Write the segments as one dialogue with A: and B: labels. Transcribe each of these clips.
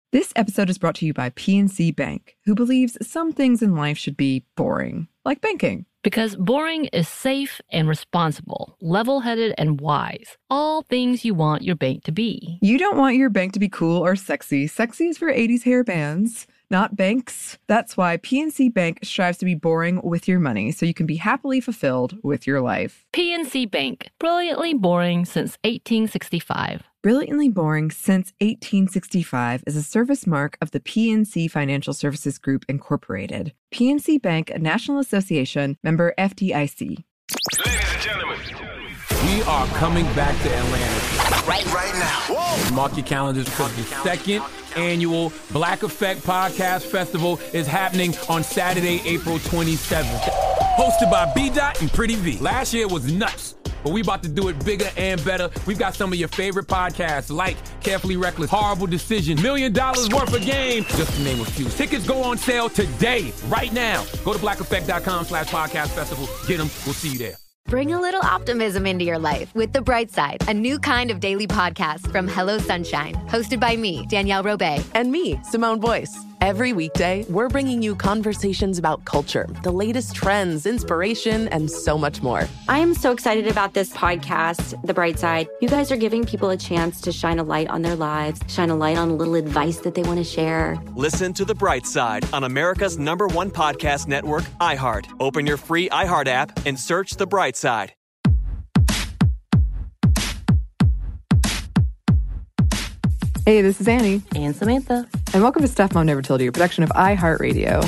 A: This episode is brought to you by PNC Bank, who believes some things in life should be boring, like banking.
B: Because boring is safe and responsible, level-headed and wise. All things you want your bank to be.
A: You don't want your bank to be cool or sexy. Sexy is for 80s hair bands, not banks. That's why PNC Bank strives to be boring with your money so you can be happily fulfilled with your life.
B: PNC Bank, brilliantly boring since 1865.
A: Brilliantly Boring Since 1865 is a service mark of the PNC Financial Services Group, Incorporated. PNC Bank, a National Association, member FDIC.
C: Ladies and gentlemen,
D: we are coming back to Atlanta.
C: Right now. Whoa.
D: Mark your calendars because the second annual Black Effect Podcast Festival is happening on Saturday, April 27th. Hosted by B-Dot and Pretty V. Last year was nuts, but we about to do it bigger and better. We've got some of your favorite podcasts like Carefully Reckless, Horrible Decision, $1 Million Worth of Game, just to name a few. Tickets go on sale today, right now. Go to blackeffect.com/podcast festival. Get them. We'll see you there.
E: Bring a little optimism into your life with The Bright Side, a new kind of daily podcast from Hello Sunshine, hosted by me, Danielle Robay.
F: And me, Simone Boyce. Every weekday, we're bringing you conversations about culture, the latest trends, inspiration, and so much more.
G: I am so excited about this podcast, The Bright Side. You guys are giving people a chance to shine a light on their lives, shine a light on a little advice that they want to share.
H: Listen to The Bright Side on America's #1 podcast network, iHeart. Open your free iHeart app and search The Bright Side.
A: Hey, this is Annie.
B: And Samantha.
A: And welcome to Stuff Mom Never Told You, a production of iHeartRadio.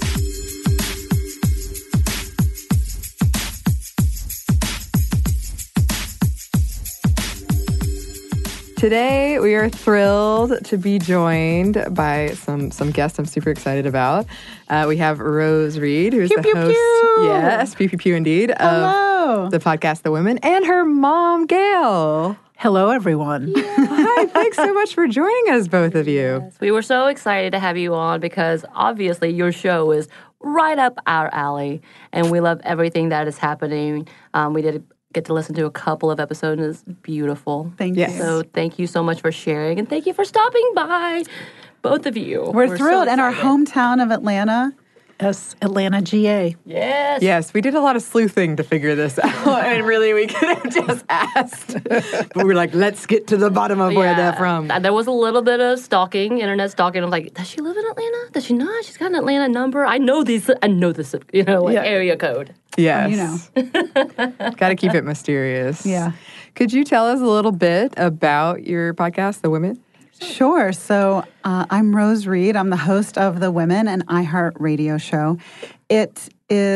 A: Today, we are thrilled to be joined by some guests I'm super excited about. We have Rose Reed, who's the host.
I: Pew.
A: Yes, pew, pew, pew, indeed.
I: Hello.
A: Of the podcast The Women, and her mom, Gail.
I: Hello, everyone.
A: Hi, thanks so much for joining us, both of you.
B: Yes, we were so excited to have you on because obviously your show is right up our alley, and we love everything that is happening. We did get to listen to a couple of episodes, and it's beautiful.
I: Thank you.
B: So thank you so much for sharing, and thank you for stopping by, both of you.
I: We're thrilled.
B: So
I: and our
B: excited.
I: hometown of Atlanta. Yes, Atlanta, GA.
B: Yes.
A: Yes, we did a lot of sleuthing to figure this out, and really we could have just asked. But we were like, let's get to the bottom of where they're from.
B: There was a little bit of stalking, internet stalking. I'm like, does she live in Atlanta? Does she not? She's got an Atlanta number. I know this, area code.
A: Yes.
I: You know.
A: Got to keep it mysterious.
I: Yeah.
A: Could you tell us a little bit about your podcast, The Women?
I: Sure. So I'm Rose Reed. I'm the host of The Women, an iHeart radio show. It's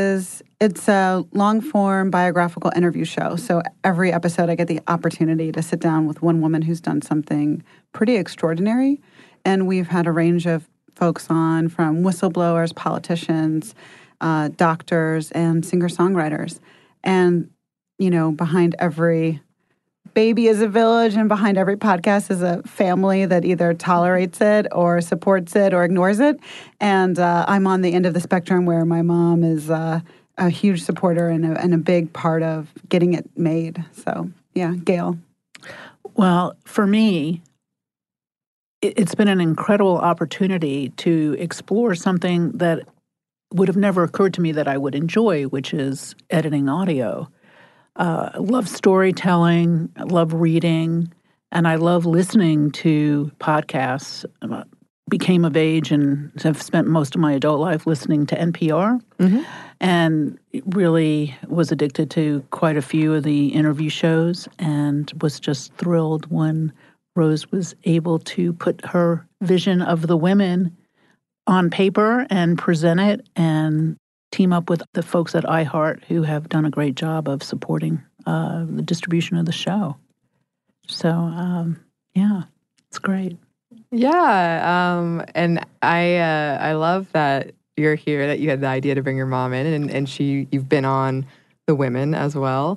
I: a long-form biographical interview show. So every episode I get the opportunity to sit down with one woman who's done something pretty extraordinary. And we've had a range of folks on, from whistleblowers, politicians, doctors, and singer-songwriters. And, behind every baby is a village, and behind every podcast is a family that either tolerates it or supports it or ignores it. And I'm on the end of the spectrum where my mom is a huge supporter and a big part of getting it made. So, yeah, Gail.
J: Well, for me, it's been an incredible opportunity to explore something that would have never occurred to me that I would enjoy, which is editing audio. I love storytelling, I love reading, and I love listening to podcasts. Became of age and have spent most of my adult life listening to NPR, and really was addicted to quite a few of the interview shows, and was just thrilled when Rose was able to put her vision of the women on paper and present it, and team up with the folks at iHeart who have done a great job of supporting the distribution of the show. So, it's great.
A: Yeah, and I love that you're here, that you had the idea to bring your mom in, and you've been on The Women as well.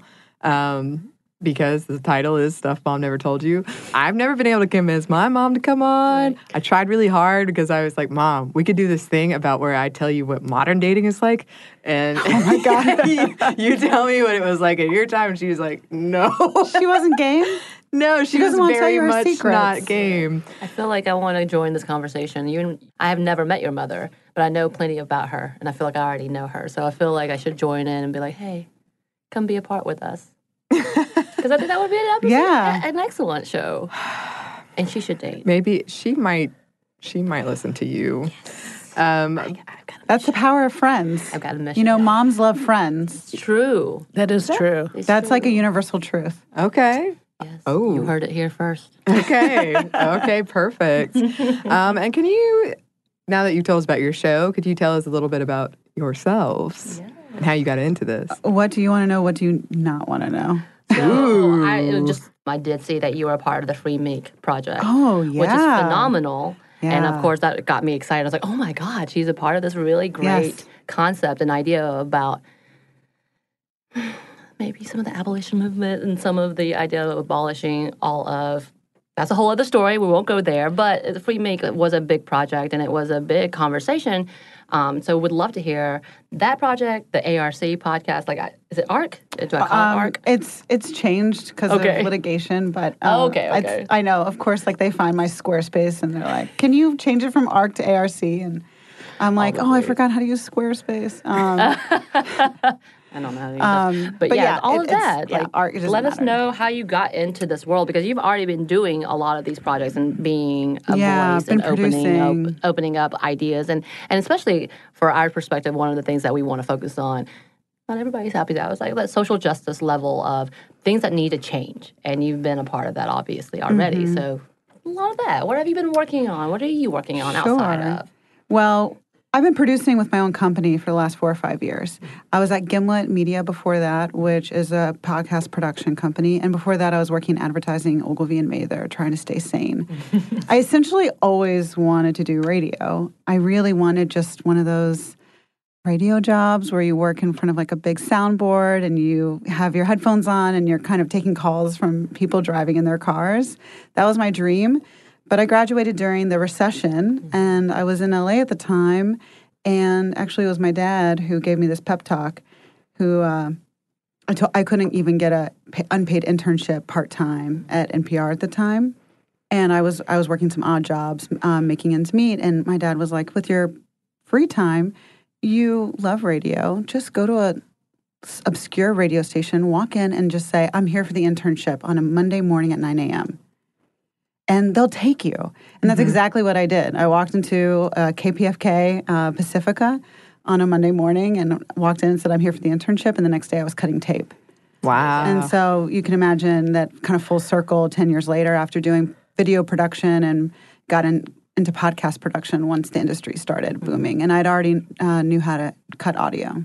A: Because the title is Stuff Mom Never Told You. I've never been able to convince my mom to come on. Right. I tried really hard because I was like, Mom, we could do this thing about where I tell you what modern dating is like. And oh my God, you tell me what it was like at your time. And she was like, no.
I: She wasn't game?
A: No, she
I: doesn't
A: was
I: want to tell
A: very
I: you her
A: much
I: secrets.
A: not game.
B: I feel like I want to join this conversation. I have never met your mother, but I know plenty about her, and I feel like I already know her. So I feel like I should join in and be like, hey, come be a part with us. Because I think that would be an excellent show. And she should date.
A: Maybe she might listen to you.
I: That's the power of friends.
B: I've got a mission.
I: Moms love friends.
B: It's true.
J: That is true.
I: That's like a universal truth.
A: Okay.
B: Yes.
A: Oh.
B: You heard it here first.
A: Okay. Okay, perfect. And can you, now that you've told us about your show, could you tell us a little bit about yourselves and how you got into this?
I: What do you want to know? What do you not want to know?
B: So I did see that you were a part of the Free Meek project.
I: Oh, yeah.
B: Which is phenomenal.
I: Yeah.
B: And of course, that got me excited. I was like, oh my God, she's a part of this really great concept and idea about maybe some of the abolition movement and some of the idea of abolishing all of. That's a whole other story. We won't go there. But the Free Meek was a big project and it was a big conversation. So would love to hear that project, the ARC podcast. Is it ARC? Do I call it ARC?
I: It's changed because of litigation, but
B: okay.
I: I know, of course, they find my Squarespace and they're like, "Can you change it from ARC to ARC?" And I'm like, "Oh, I forgot how to use Squarespace."
B: I don't know. But all of that.
I: ARC,
B: let us know how you got into this world because you've already been doing a lot of these projects and being a voice and opening up ideas. And especially for our perspective, one of the things that we want to focus on, not everybody's happy that was that social justice level of things that need to change. And you've been a part of that, obviously, already. Mm-hmm. So a lot of that. What have you been working on? What are you working on outside of?
I: Well, I've been producing with my own company for the last 4 or 5 years. I was at Gimlet Media before that, which is a podcast production company. And before that, I was working in advertising, Ogilvy and Mather, trying to stay sane. I essentially always wanted to do radio. I really wanted just one of those radio jobs where you work in front of a big soundboard and you have your headphones on and you're kind of taking calls from people driving in their cars. That was my dream. But I graduated during the recession, and I was in LA at the time, and actually it was my dad who gave me this pep talk, who I couldn't even get a unpaid internship part-time at NPR at the time, and I was working some odd jobs, making ends meet, and my dad was like, with your free time, you love radio, just go to a obscure radio station, walk in and just say, I'm here for the internship on a Monday morning at 9 a.m., and they'll take you. And that's exactly what I did. I walked into KPFK Pacifica on a Monday morning and walked in and said, I'm here for the internship. And the next day I was cutting tape.
A: Wow.
I: And so you can imagine that kind of full circle 10 years later after doing video production and got into podcast production once the industry started booming. And I'd already knew how to cut audio.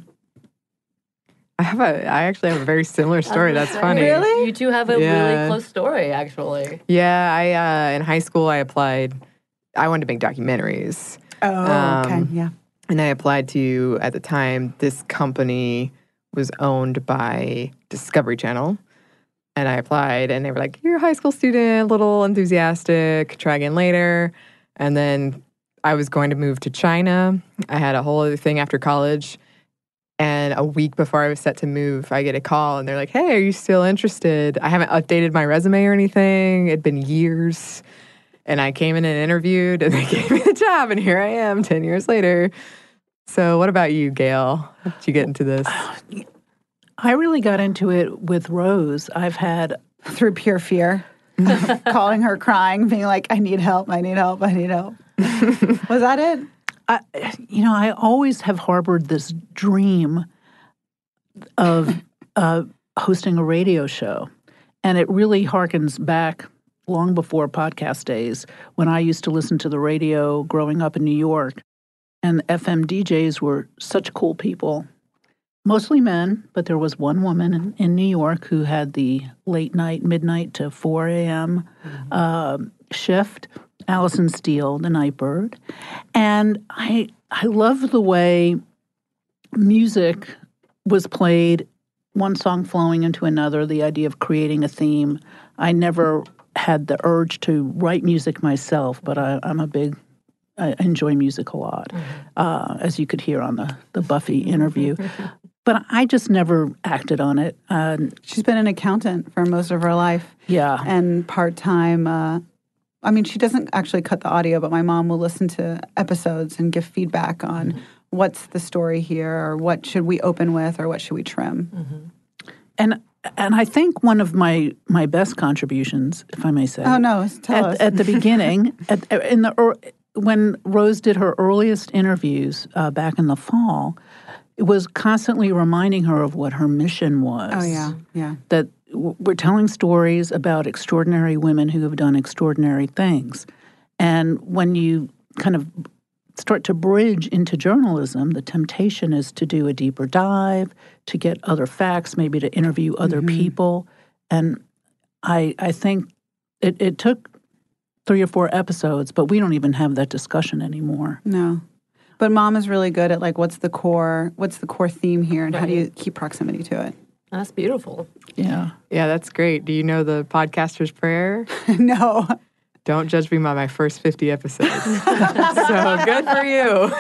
A: I actually have a very similar story. That's funny.
I: Really?
B: You two have a really close story, actually.
A: Yeah, I in high school I applied. I wanted to make documentaries.
I: Oh, okay, yeah.
A: And I applied to, at the time, this company was owned by Discovery Channel. And I applied, and they were like, you're a high school student, a little enthusiastic, try again later. And then I was going to move to China. I had a whole other thing after college. And a week before I was set to move, I get a call, and they're like, hey, are you still interested? I haven't updated my resume or anything. It'd been years. And I came in and interviewed, and they gave me the job, and here I am 10 years later. So what about you, Gail? How did you get into this?
J: I really got into it with Rose. I've had...
I: Through pure fear. Calling her crying, being like, I need help, I need help, I need help. Was that it?
J: I always have harbored this dream of hosting a radio show. And it really harkens back long before podcast days when I used to listen to the radio growing up in New York. And FM DJs were such cool people, mostly men, but there was one woman in New York who had the late night, midnight to 4 a.m. Shift. Allison Steele, the Nightbird. And I love the way music was played, one song flowing into another, the idea of creating a theme. I never had the urge to write music myself, but I enjoy music a lot, as you could hear on the Buffy interview. But I just never acted on it.
I: She's been an accountant for most of her life.
J: Yeah.
I: And part-time. I mean, she doesn't actually cut the audio, but my mom will listen to episodes and give feedback on what's the story here, or what should we open with, or what should we trim.
J: And I think one of my best contributions, if I may say.
I: Oh, no, tell us.
J: At the beginning, when Rose did her earliest interviews back in the fall, it was constantly reminding her of what her mission was.
I: Oh, yeah.
J: That we're telling stories about extraordinary women who have done extraordinary things. And when you kind of start to bridge into journalism, the temptation is to do a deeper dive, to get other facts, maybe to interview other people. And I think it took 3 or 4 episodes, but we don't even have that discussion anymore.
I: No. But Mom is really good at, like, what's the core theme here, and how do you keep proximity to it?
B: That's beautiful.
J: Yeah.
A: Yeah, that's great. Do you know the podcaster's prayer?
I: No.
A: Don't judge me by my first 50 episodes. So good for you.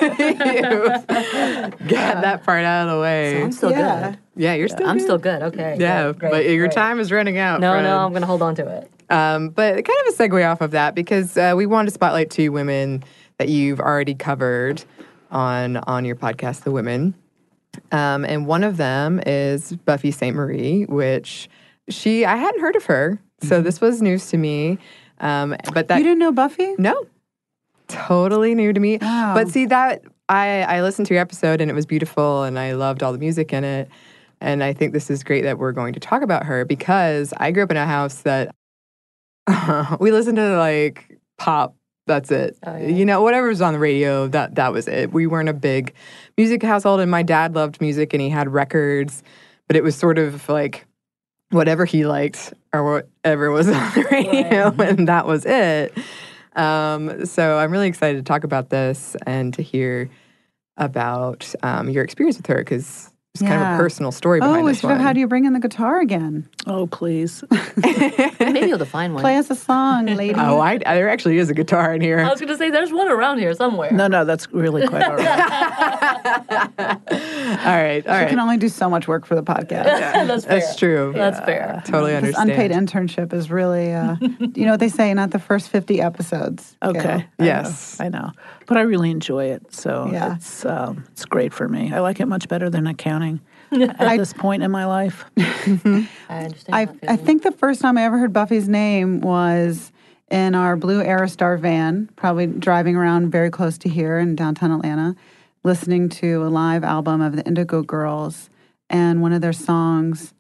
A: Get that part out of the way.
B: So I'm still good.
A: Yeah, you're still
B: I'm
A: good.
B: still good. Okay.
A: Yeah,
B: great,
A: but your
B: great.
A: time is running out.
B: No,
A: friend.
B: I'm going to hold on to it.
A: But kind of a segue off of that, because we wanted to spotlight 2 women that you've already covered on your podcast, The Women. And one of them is Buffy Sainte-Marie, which I hadn't heard of her. So this was news to me. But that
I: You didn't know Buffy?
A: No. Totally new to me.
I: Wow.
A: But see, that I listened to your episode and it was beautiful and I loved all the music in it. And I think this is great that we're going to talk about her, because I grew up in a house that we listened to like pop. That's it.
B: Oh, yeah.
A: You know, whatever was on the radio, that was it. We weren't a big music household, and my dad loved music and he had records, but it was sort of like whatever he liked or whatever was on the radio, and that was it. So I'm really excited to talk about this and to hear about your experience with her, because it's kind of a personal story behind
I: we
A: this
I: should
A: one.
I: have had you bring in the guitar again.
J: Oh, please.
B: Maybe you'll find one.
I: Play us a song, lady.
A: Oh, there actually is a guitar in here.
B: I was going to say, there's one around here somewhere.
J: No, that's really quite all right.
A: All right.
I: You can only do so much work for the podcast.
B: That's fair.
A: That's true.
B: That's fair.
A: Totally
I: This
A: understand.
I: unpaid internship is really, you know what they say, not the first 50 episodes.
J: Okay.
A: Yes.
J: I know. But I really enjoy it. So
I: Yeah.
J: it's great for me. I like it much better than accounting at this point in my life.
B: I understand.
I: I think the first time I ever heard Buffy's name was in our blue Aerostar van, probably driving around very close to here in downtown Atlanta, listening to a live album of the Indigo Girls, and one of their songs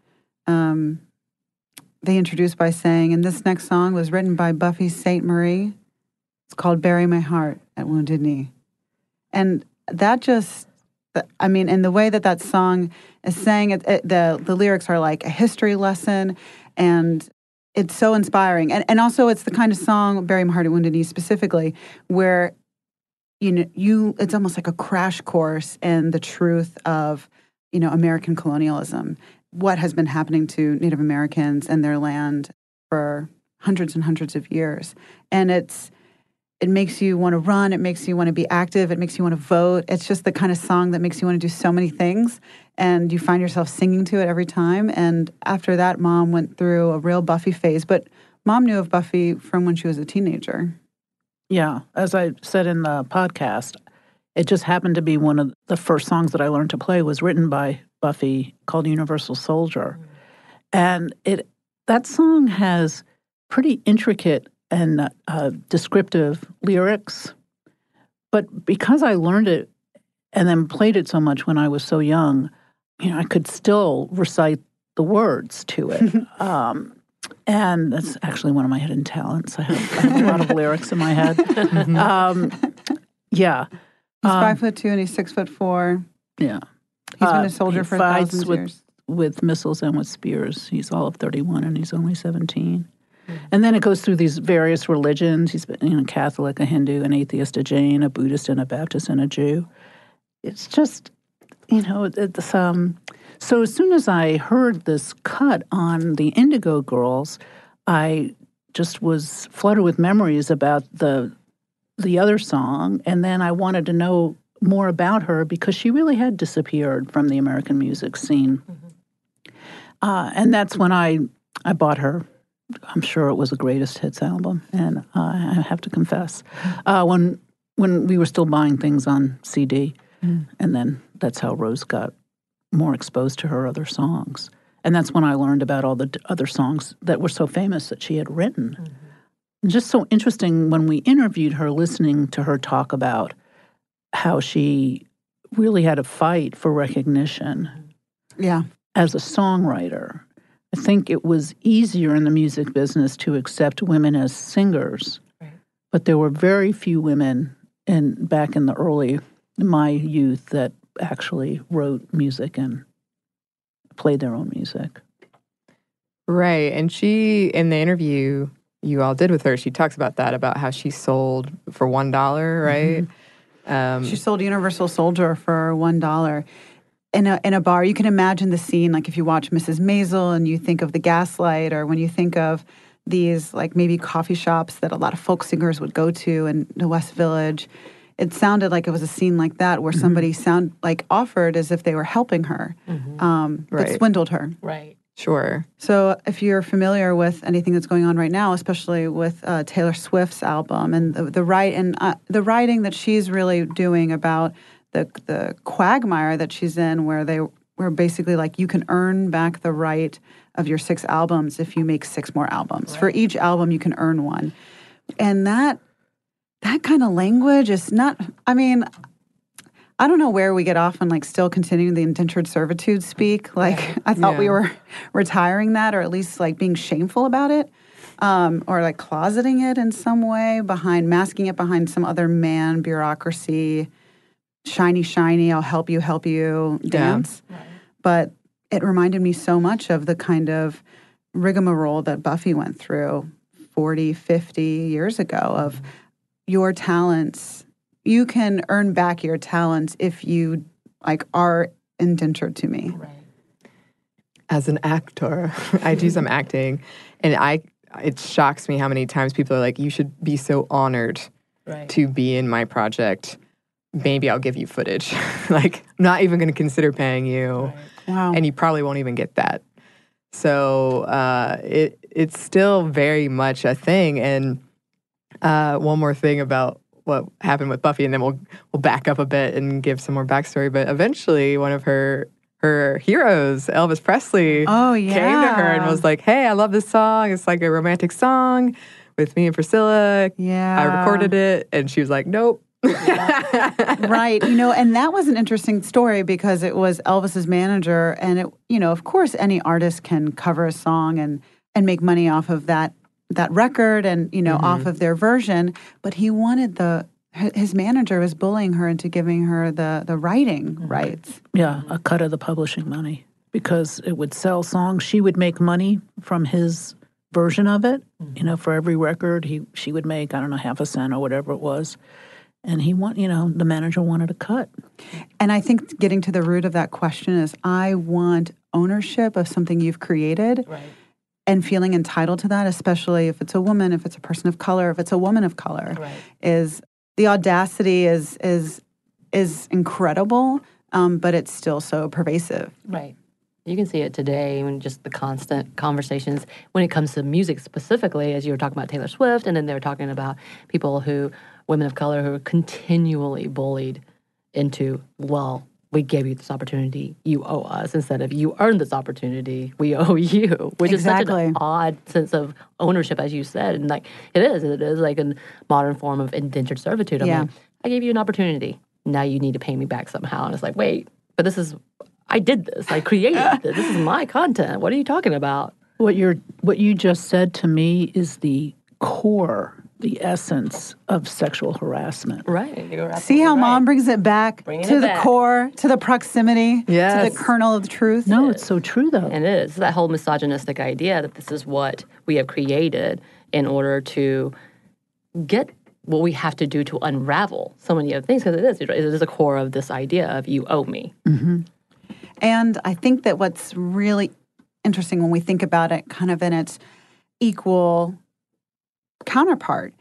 I: they introduced by saying, and this next song was written by Buffy Sainte-Marie. It's called Bury My Heart at Wounded Knee. And that just, I mean, and the way that song is saying the lyrics are like a history lesson, and it's so inspiring. And also it's the kind of song, Bury My Heart at Wounded Knee specifically, where, you know, it's almost like a crash course in the truth of, you know, American colonialism, what has been happening to Native Americans and their land for hundreds and hundreds of years. And it makes you want to run. It makes you want to be active. It makes you want to vote. It's just the kind of song that makes you want to do so many things. And you find yourself singing to it every time. And after that, Mom went through a real Buffy phase. But Mom knew of Buffy from when she was a teenager.
J: Yeah. As I said in the podcast, it just happened to be one of the first songs that I learned to play was written by Buffy, called Universal Soldier. And that song has pretty intricate and descriptive lyrics. But because I learned it and then played it so much when I was so young, you know, I could still recite the words to it. And that's actually one of my hidden talents. I have a lot of lyrics in my head. Yeah.
I: He's 5'2" and he's 6'4".
J: Yeah.
I: He's been a soldier for thousands of years.
J: With missiles and with spears. He's all of 31 and he's only 17. And then it goes through these various religions. He's been, you know, Catholic, a Hindu, an atheist, a Jain, a Buddhist, and a Baptist, and a Jew. It's just, you know, it's so as soon as I heard this cut on the Indigo Girls, I just was flooded with memories about the other song, and then I wanted to know more about her because she really had disappeared from the American music scene. And that's when I bought her. I'm sure it was a greatest hits album, and I have to confess, when we were still buying things on CD, and then that's how Rose got more exposed to her other songs. And that's when I learned about all the other songs that were so famous that she had written. And just so interesting when we interviewed her, listening to her talk about how she really had a fight for recognition as a songwriter. I think it was easier in the music business to accept women as singers, but there were very few women back in my youth that actually wrote music and played their own music.
A: Right. And she, in the interview you all did with her, she talks about that, about how she sold for $1, right?
I: She sold Universal Soldier for $1 in a bar. You can imagine the scene, like if you watch Mrs. Maisel and you think of the Gaslight, or when you think of these like maybe coffee shops that a lot of folk singers would go to in the West Village. It sounded like it was a scene like that where somebody offered as if they were helping her, but swindled her.
B: Right.
A: Sure.
I: So if you're familiar with anything that's going on right now, especially with Taylor Swift's album and the writing that she's really doing about the quagmire that she's in, where basically like you can earn back the right of your 6 albums if you make 6 more albums. Right. For each album, you can earn one, and that kind of language is not. I mean, I don't know where we get off on like still continuing the indentured servitude speak. Like I thought we were retiring that, or at least like being shameful about it, or like closeting it in some way, masking it behind some other man bureaucracy, shiny, I'll help you dance. Yeah. Right. But it reminded me so much of the kind of rigmarole that Buffy went through 40, 50 years ago of your talents. You can earn back your talents if you like are indentured to me.
B: Right.
A: As an actor, I do some acting, and it shocks me how many times people are like, you should be so honored to be in my project. Maybe I'll give you footage. Like, I'm not even going to consider paying you.
I: Right. Wow.
A: And you probably won't even get that. So it's still very much a thing. And one more thing about what happened with Buffy, and then we'll back up a bit and give some more backstory. But eventually, one of her heroes, Elvis Presley, came to her and was like, "Hey, I love this song. It's like a romantic song with me and Priscilla.
I: Yeah,
A: I recorded it." And she was like, "Nope."
I: Right. And that was an interesting story because it was Elvis's manager, and it, of course, any artist can cover a song and make money off of that record and, off of their version. But he wanted his manager was bullying her into giving her the writing rights.
J: Yeah, a cut of the publishing money because it would sell songs. She would make money from his version of it. For every record, she would make, I don't know, half a cent or whatever it was. And the manager wanted a cut.
I: And I think getting to the root of that question is I want ownership of something you've created. Right. And feeling entitled to that, especially if it's a woman, if it's a person of color, if it's a woman of color, is the audacity is incredible, but it's still so pervasive.
B: Right. You can see it today when just the constant conversations when it comes to music specifically, as you were talking about Taylor Swift, and then they were talking about women of color who are continually bullied into, well, we gave you this opportunity, you owe us, instead of you earned this opportunity, we owe you, which is such an odd sense of ownership, as you said. And like, it is like a modern form of indentured servitude. I gave you an opportunity. Now you need to pay me back somehow. And it's like, wait, but I did this. I created this. This is my content. What are you talking about?
J: What you just said to me is the core, the essence of sexual harassment.
B: Right.
I: See how Mom brings it back to the core, to the proximity, to the kernel of the truth?
J: No, it's so true, though.
B: And it is. That whole misogynistic idea that this is what we have created in order to get what we have to do to unravel so many other things, because it is a core of this idea of you owe me.
I: Mm-hmm. And I think that what's really interesting when we think about it kind of in its equal counterpart,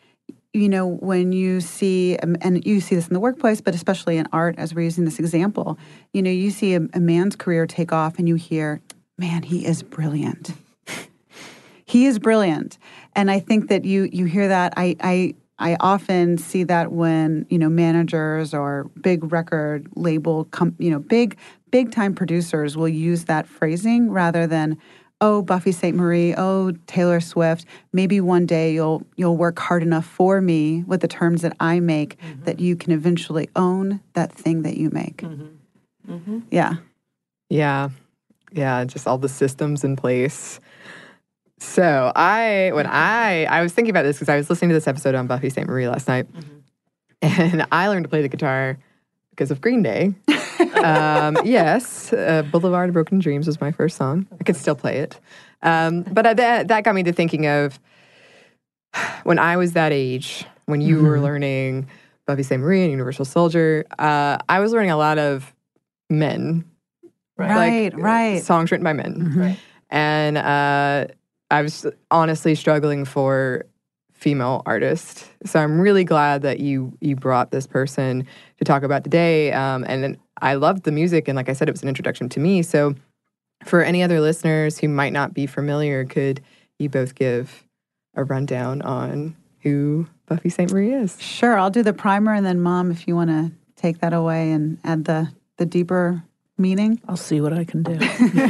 I: when you see, and you see this in the workplace, but especially in art, as we're using this example, you see a man's career take off and you hear, man, he is brilliant. He is brilliant. And I think that you hear that. I often see that when, managers or big record label, big time producers will use that phrasing rather than, oh, Buffy Sainte-Marie, oh, Taylor Swift, maybe one day you'll work hard enough for me with the terms that I make that you can eventually own that thing that you make. Yeah.
A: Yeah. Yeah, just all the systems in place. So I was thinking about this because I was listening to this episode on Buffy Sainte-Marie last night, and I learned to play the guitar because of Green Day. Yes, Boulevard of Broken Dreams was my first song. I could still play it. But that got me to thinking of when I was that age, when you were learning Buffy Sainte-Marie and Universal Soldier, I was learning a lot of men.
I: Right.
A: Songs written by men. Right. And I was honestly struggling for female artists. So I'm really glad that you brought this person to talk about today. And I loved the music. And like I said, it was an introduction to me. So for any other listeners who might not be familiar, could you both give a rundown on who Buffy Sainte-Marie is?
I: Sure. I'll do the primer, and then Mom, if you want to take that away and add the deeper meaning.
J: I'll see what I can do.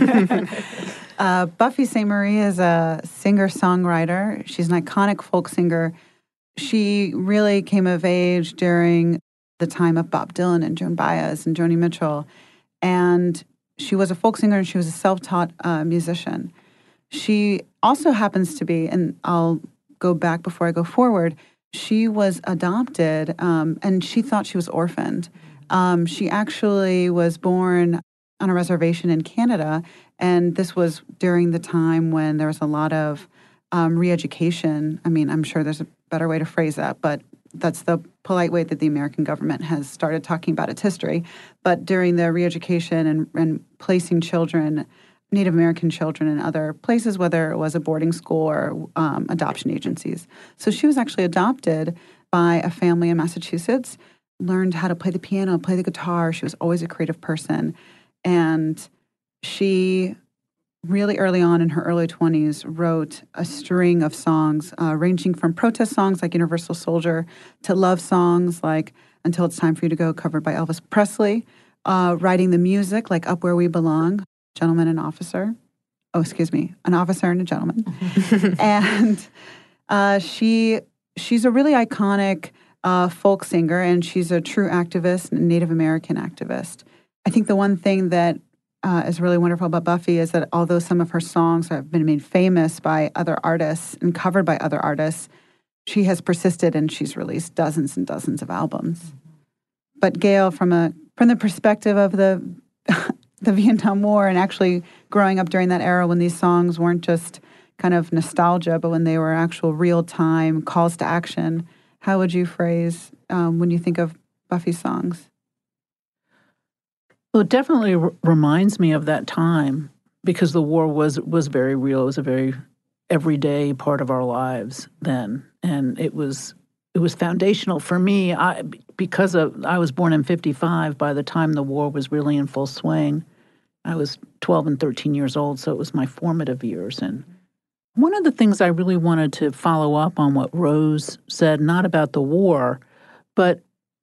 I: Buffy Sainte-Marie is a singer-songwriter. She's an iconic folk singer. She really came of age during the time of Bob Dylan and Joan Baez and Joni Mitchell. And she was a folk singer, and she was a self-taught musician. She also happens to be, and I'll go back before I go forward, she was adopted, and she thought she was orphaned. She actually was born on a reservation in Canada, and this was during the time when there was a lot of re-education. I mean, I'm sure there's a better way to phrase that, but that's the polite way that the American government has started talking about its history. But during the re-education and placing children, Native American children in other places, whether it was a boarding school or adoption agencies. So she was actually adopted by a family in Massachusetts, learned how to play the piano, play the guitar. She was always a creative person. And she really early on in her early 20s wrote a string of songs ranging from protest songs like Universal Soldier to love songs like Until It's Time for You to Go, covered by Elvis Presley, writing the music like Up Where We Belong, Gentleman and Officer. Oh, excuse me, An Officer and a Gentleman. And she's a really iconic folk singer, and she's a true activist, and Native American activist. I think the one thing that is really wonderful about Buffy is that although some of her songs have been made famous by other artists and covered by other artists, she has persisted and she's released dozens and dozens of albums. But Gail, from the perspective of the Vietnam War and actually growing up during that era when these songs weren't just kind of nostalgia, but when they were actual real-time calls to action, how would you phrase when you think of Buffy's songs?
J: Well, it definitely reminds me of that time because the war was very real. It was a very everyday part of our lives then, and it was foundational for me. I was born in 1955. By the time the war was really in full swing, I was 12 and 13 years old, so it was my formative years. And one of the things I really wanted to follow up on what Rose said, not about the war, but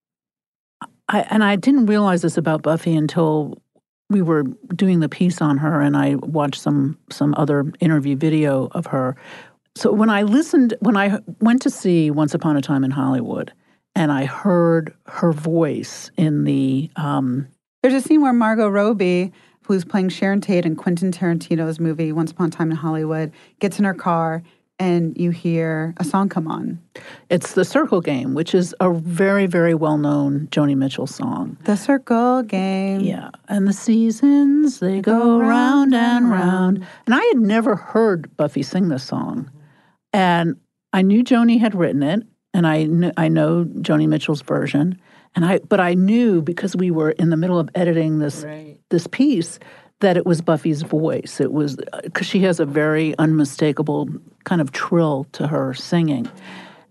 J: I didn't realize this about Buffy until we were doing the piece on her, and I watched some other interview video of her. So when I went to see Once Upon a Time in Hollywood, and I heard her voice in the...
I: There's a scene where Margot Robbie, who's playing Sharon Tate in Quentin Tarantino's movie Once Upon a Time in Hollywood, gets in her car, and you hear a song come on.
J: It's The Circle Game, which is a very, very well-known Joni Mitchell song.
I: The Circle Game.
J: Yeah. And the seasons, they go round and round. And I had never heard Buffy sing this song. And I knew Joni had written it, and I know Joni Mitchell's version. But I knew, because we were in the middle of editing this piece, that it was Buffy's voice. It was because she has a very unmistakable kind of trill to her singing.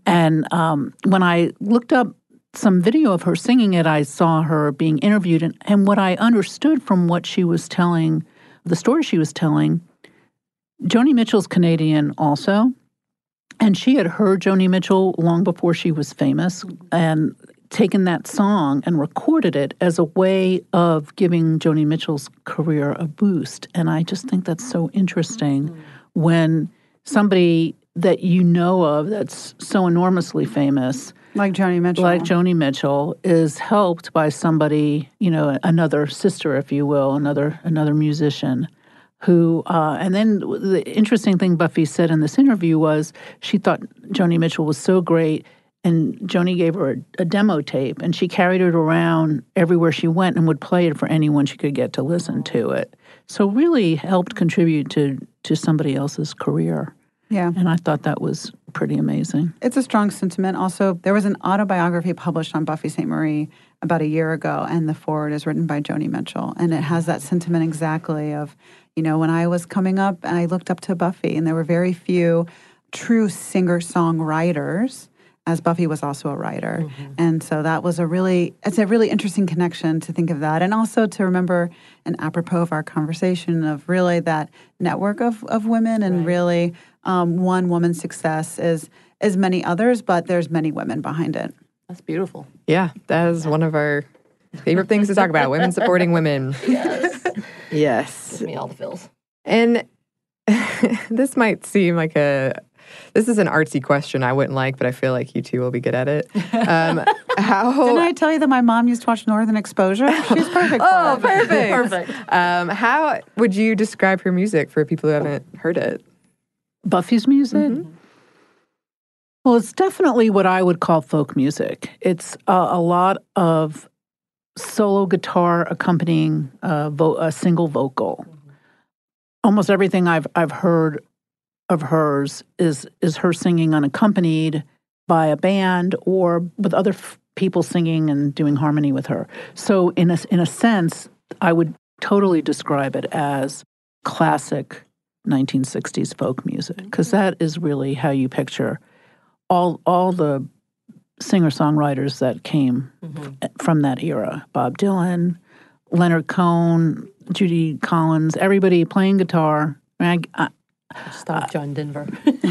J: And when I looked up some video of her singing it, I saw her being interviewed. And what I understood from what she was telling, the story she was telling, Joni Mitchell's Canadian also. And she had heard Joni Mitchell long before she was famous and taken that song and recorded it as a way of giving Joni Mitchell's career a boost. And I just think that's so interesting when somebody that you know of that's so enormously famous,
I: like Joni Mitchell,
J: is helped by somebody, another sister, if you will, another musician who, and then the interesting thing Buffy said in this interview was she thought Joni Mitchell was so great, and Joni gave her a demo tape, and she carried it around everywhere she went and would play it for anyone she could get to listen to it. So really helped contribute to somebody else's career.
I: Yeah.
J: And I thought that was pretty amazing.
I: It's a strong sentiment. Also, there was an autobiography published on Buffy Sainte-Marie about a year ago, and the foreword is written by Joni Mitchell. And it has that sentiment exactly of, when I was coming up and I looked up to Buffy, and there were very few true singer-songwriters, as Buffy was also a writer. And so that was it's a really interesting connection to think of that. And also to remember, and apropos of our conversation, of really that network of women and really one woman's success is many others, but there's many women behind it.
B: That's beautiful.
A: Yeah, that is one of our favorite things to talk about, women supporting women. Yes.
B: Give me all the feels.
A: And this might seem like this is an artsy question I wouldn't like, but I feel like you two will be good at it.
I: Didn't I tell you that my mom used to watch Northern Exposure? She's perfect for it.
A: Perfect. How would you describe her music for people who haven't heard it?
J: Buffy's music? Well, it's definitely what I would call folk music. It's a lot of solo guitar accompanying a single vocal. Almost everything I've heard of hers is her singing unaccompanied by a band or with other people singing and doing harmony with her. So in a sense, I would totally describe it as classic 1960s folk music, because that is really how you picture all the singer-songwriters that came from that era. Bob Dylan, Leonard Cohen, Judy Collins, everybody playing guitar.
B: Stop John Denver.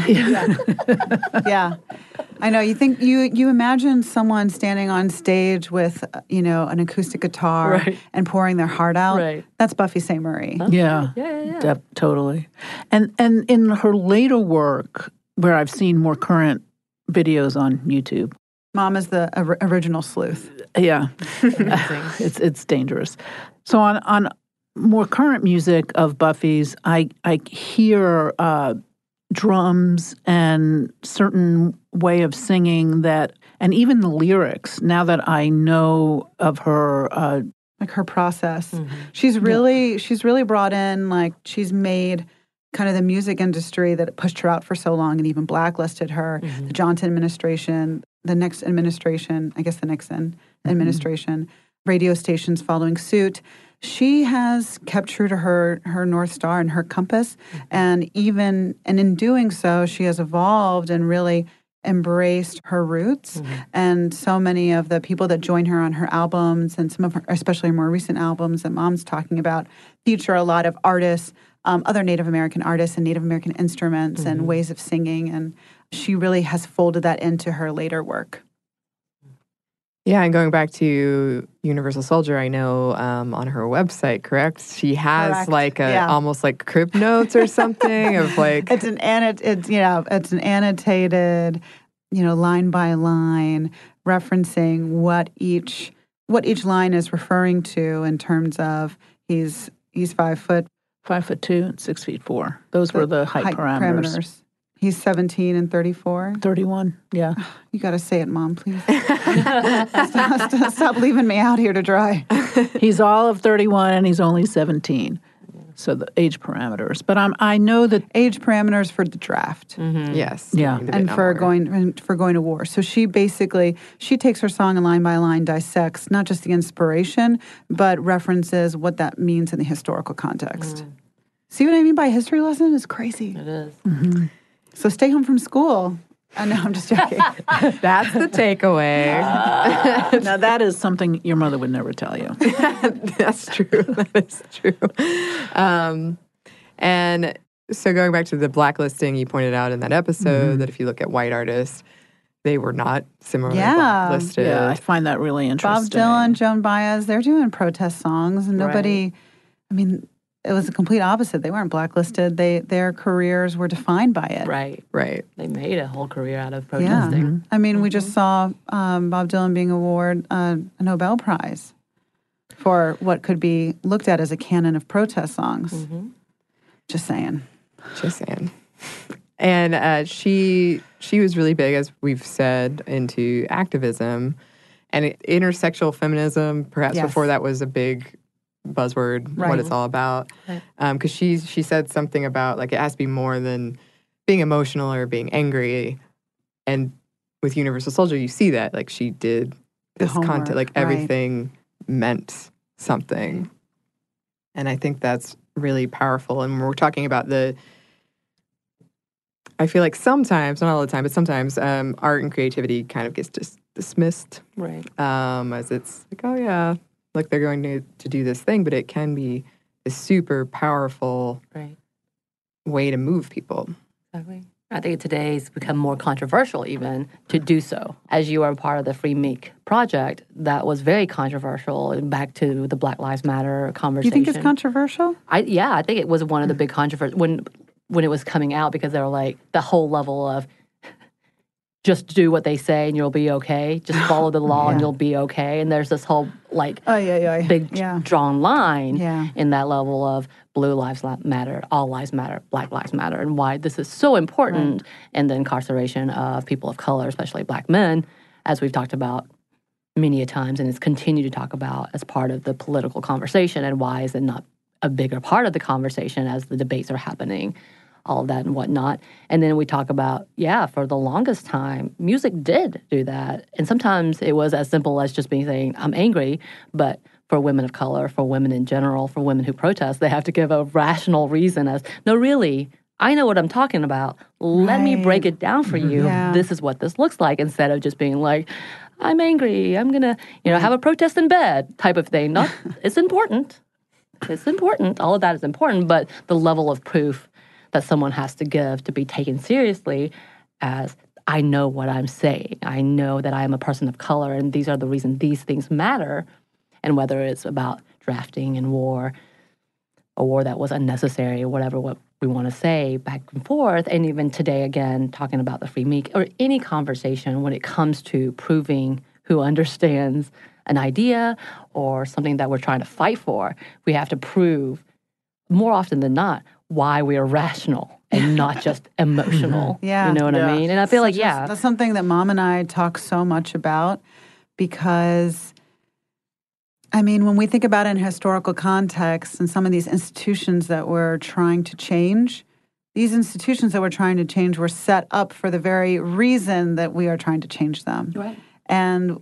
I: Yeah. I know. You think you imagine someone standing on stage with, an acoustic guitar and pouring their heart out.
B: Right.
I: That's Buffy Sainte-Marie.
J: Yeah. Totally. And in her later work, where I've seen more current videos on YouTube.
I: Mom is the original sleuth.
J: Yeah. It's dangerous. So on more current music of Buffy's, I hear drums and certain way of singing that, and even the lyrics, now that I know of her.
I: Like her process. She's really brought in, she's made kind of the music industry that pushed her out for so long and even blacklisted her. The Johnson administration, the next administration, I guess the Nixon administration, radio stations following suit. She has kept true to her North Star and her compass. And in doing so, she has evolved and really embraced her roots. And so many of the people that join her on her albums and some of her, especially her more recent albums that Mom's talking about, feature a lot of artists, other Native American artists and Native American instruments and ways of singing. And she really has folded that into her later work.
A: Yeah, and going back to Universal Soldier, I know on her website, correct? She has almost like crib notes or something of like
I: it's an annotated, line by line referencing what each line is referring to in terms of he's 5 foot.
J: 5'2" and 6'4". Those were the height parameters.
I: He's 17 and 34?
J: 31, yeah.
I: You got to say it, Mom, please. Stop leaving me out here to dry.
J: He's all of 31 and he's only 17. So the age parameters. But I know that
I: age parameters for the draft.
A: Yes.
J: Yeah.
I: And for going to war. So she takes her song and line by line dissects not just the inspiration, but references what that means in the historical context. See what I mean by history lesson? It's crazy.
B: It is.
I: So stay home from school. No, I'm just joking.
A: That's the takeaway.
J: Now, that is something your mother would never tell you.
A: That's true. That is true. And so going back to the blacklisting, you pointed out in that episode that if you look at white artists, they were not similarly blacklisted.
J: Yeah, I find that really interesting.
I: Bob Dylan, Joan Baez, they're doing protest songs, and nobody, I mean, it was the complete opposite. They weren't blacklisted. Their careers were defined by it.
A: Right.
B: They made a whole career out of protesting.
I: I mean, we just saw Bob Dylan being awarded a Nobel Prize for what could be looked at as a canon of protest songs. Just saying.
A: And she was really big, as we've said, into activism and intersexual feminism. Perhaps before that was a big buzzword, what it's all about. Because she said something about, like, it has to be more than being emotional or being angry. And with Universal Soldier, you see that. Like, she did this content, like, everything meant something. And I think that's really powerful. And when we're talking about I feel like sometimes, not all the time, but sometimes art and creativity kind of gets dismissed.
B: Right.
A: As it's like, oh yeah, like they're going to do this thing, but it can be a super powerful way to move people.
B: Exactly. I think today it's become more controversial even to do so. As you are part of the Free Meek project, that was very controversial. Back to the Black Lives Matter conversation.
I: You think it's controversial?
B: I think it was one of the big controversies when it was coming out, because they were like the whole level of just do what they say and you'll be okay. Just follow the law and you'll be okay. And there's this whole big drawn line in that level of blue lives matter, all lives matter, Black lives matter, and why this is so important in the incarceration of people of color, especially Black men, as we've talked about many a times and it's continued to talk about as part of the political conversation, and why is it not a bigger part of the conversation as the debates are happening, all of that and whatnot. And then we talk about, for the longest time, music did do that. And sometimes it was as simple as just saying, I'm angry, but for women of color, for women in general, for women who protest, they have to give a rational reason as, no, really, I know what I'm talking about. Let me break it down for you. This is what this looks like, instead of just being like, I'm angry, I'm going to, have a protest in bed type of thing. It's important. It's important. All of that is important, but the level of proof that someone has to give to be taken seriously as, I know what I'm saying. I know that I am a person of color, and these are the reasons these things matter. And whether it's about drafting in war, a war that was unnecessary, or whatever what we want to say back and forth, and even today, again, talking about the Free Meek, or any conversation when it comes to proving who understands an idea or something that we're trying to fight for, we have to prove, more often than not, why we are rational and not just emotional. You know what I mean? And I feel like,
I: that's something that Mom and I talk so much about, because, I mean, when we think about it in historical context and some of these institutions that we're trying to change, these institutions that we're trying to change were set up for the very reason that we are trying to change them.
B: Right.
I: And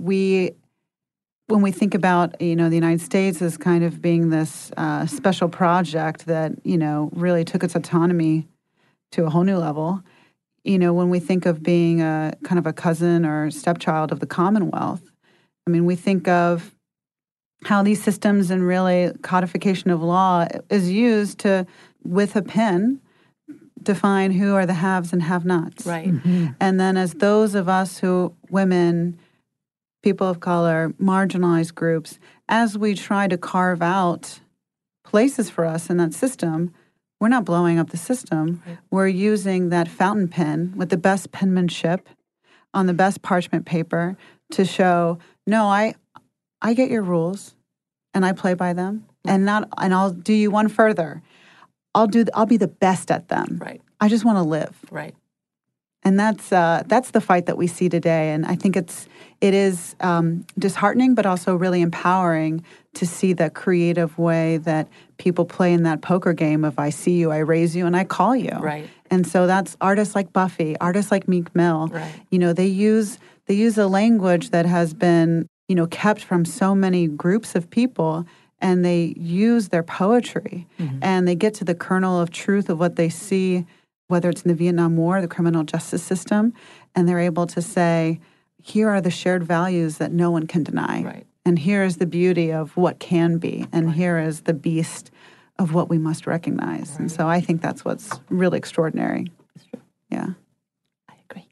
I: when we think about, the United States as kind of being this special project that, really took its autonomy to a whole new level, when we think of being a kind of a cousin or stepchild of the Commonwealth, I mean, we think of how these systems and really codification of law is used to, with a pen, define who are the haves and have-nots.
B: Right.
I: And then as those of us women, people of color, marginalized groups, as we try to carve out places for us in that system, we're not blowing up the system. Right. We're using that fountain pen with the best penmanship on the best parchment paper to show, no, I get your rules and I play by them, and I'll do you one further. I'll be the best at them.
B: Right.
I: I just want to live.
B: Right.
I: And that's the fight that we see today. And I think it is disheartening, but also really empowering to see the creative way that people play in that poker game of I see you, I raise you, and I call you.
B: Right.
I: And so that's artists like Buffy, artists like Meek Mill.
B: Right.
I: They use a language that has been, kept from so many groups of people, and they use their poetry, and they get to the kernel of truth of what they see whether it's in the Vietnam War, the criminal justice system, and they're able to say, here are the shared values that no one can deny.
B: Right.
I: And here is the beauty of what can be, and here is the beast of what we must recognize. Right. And so I think that's what's really extraordinary.
B: That's true.
I: Yeah.
B: I agree.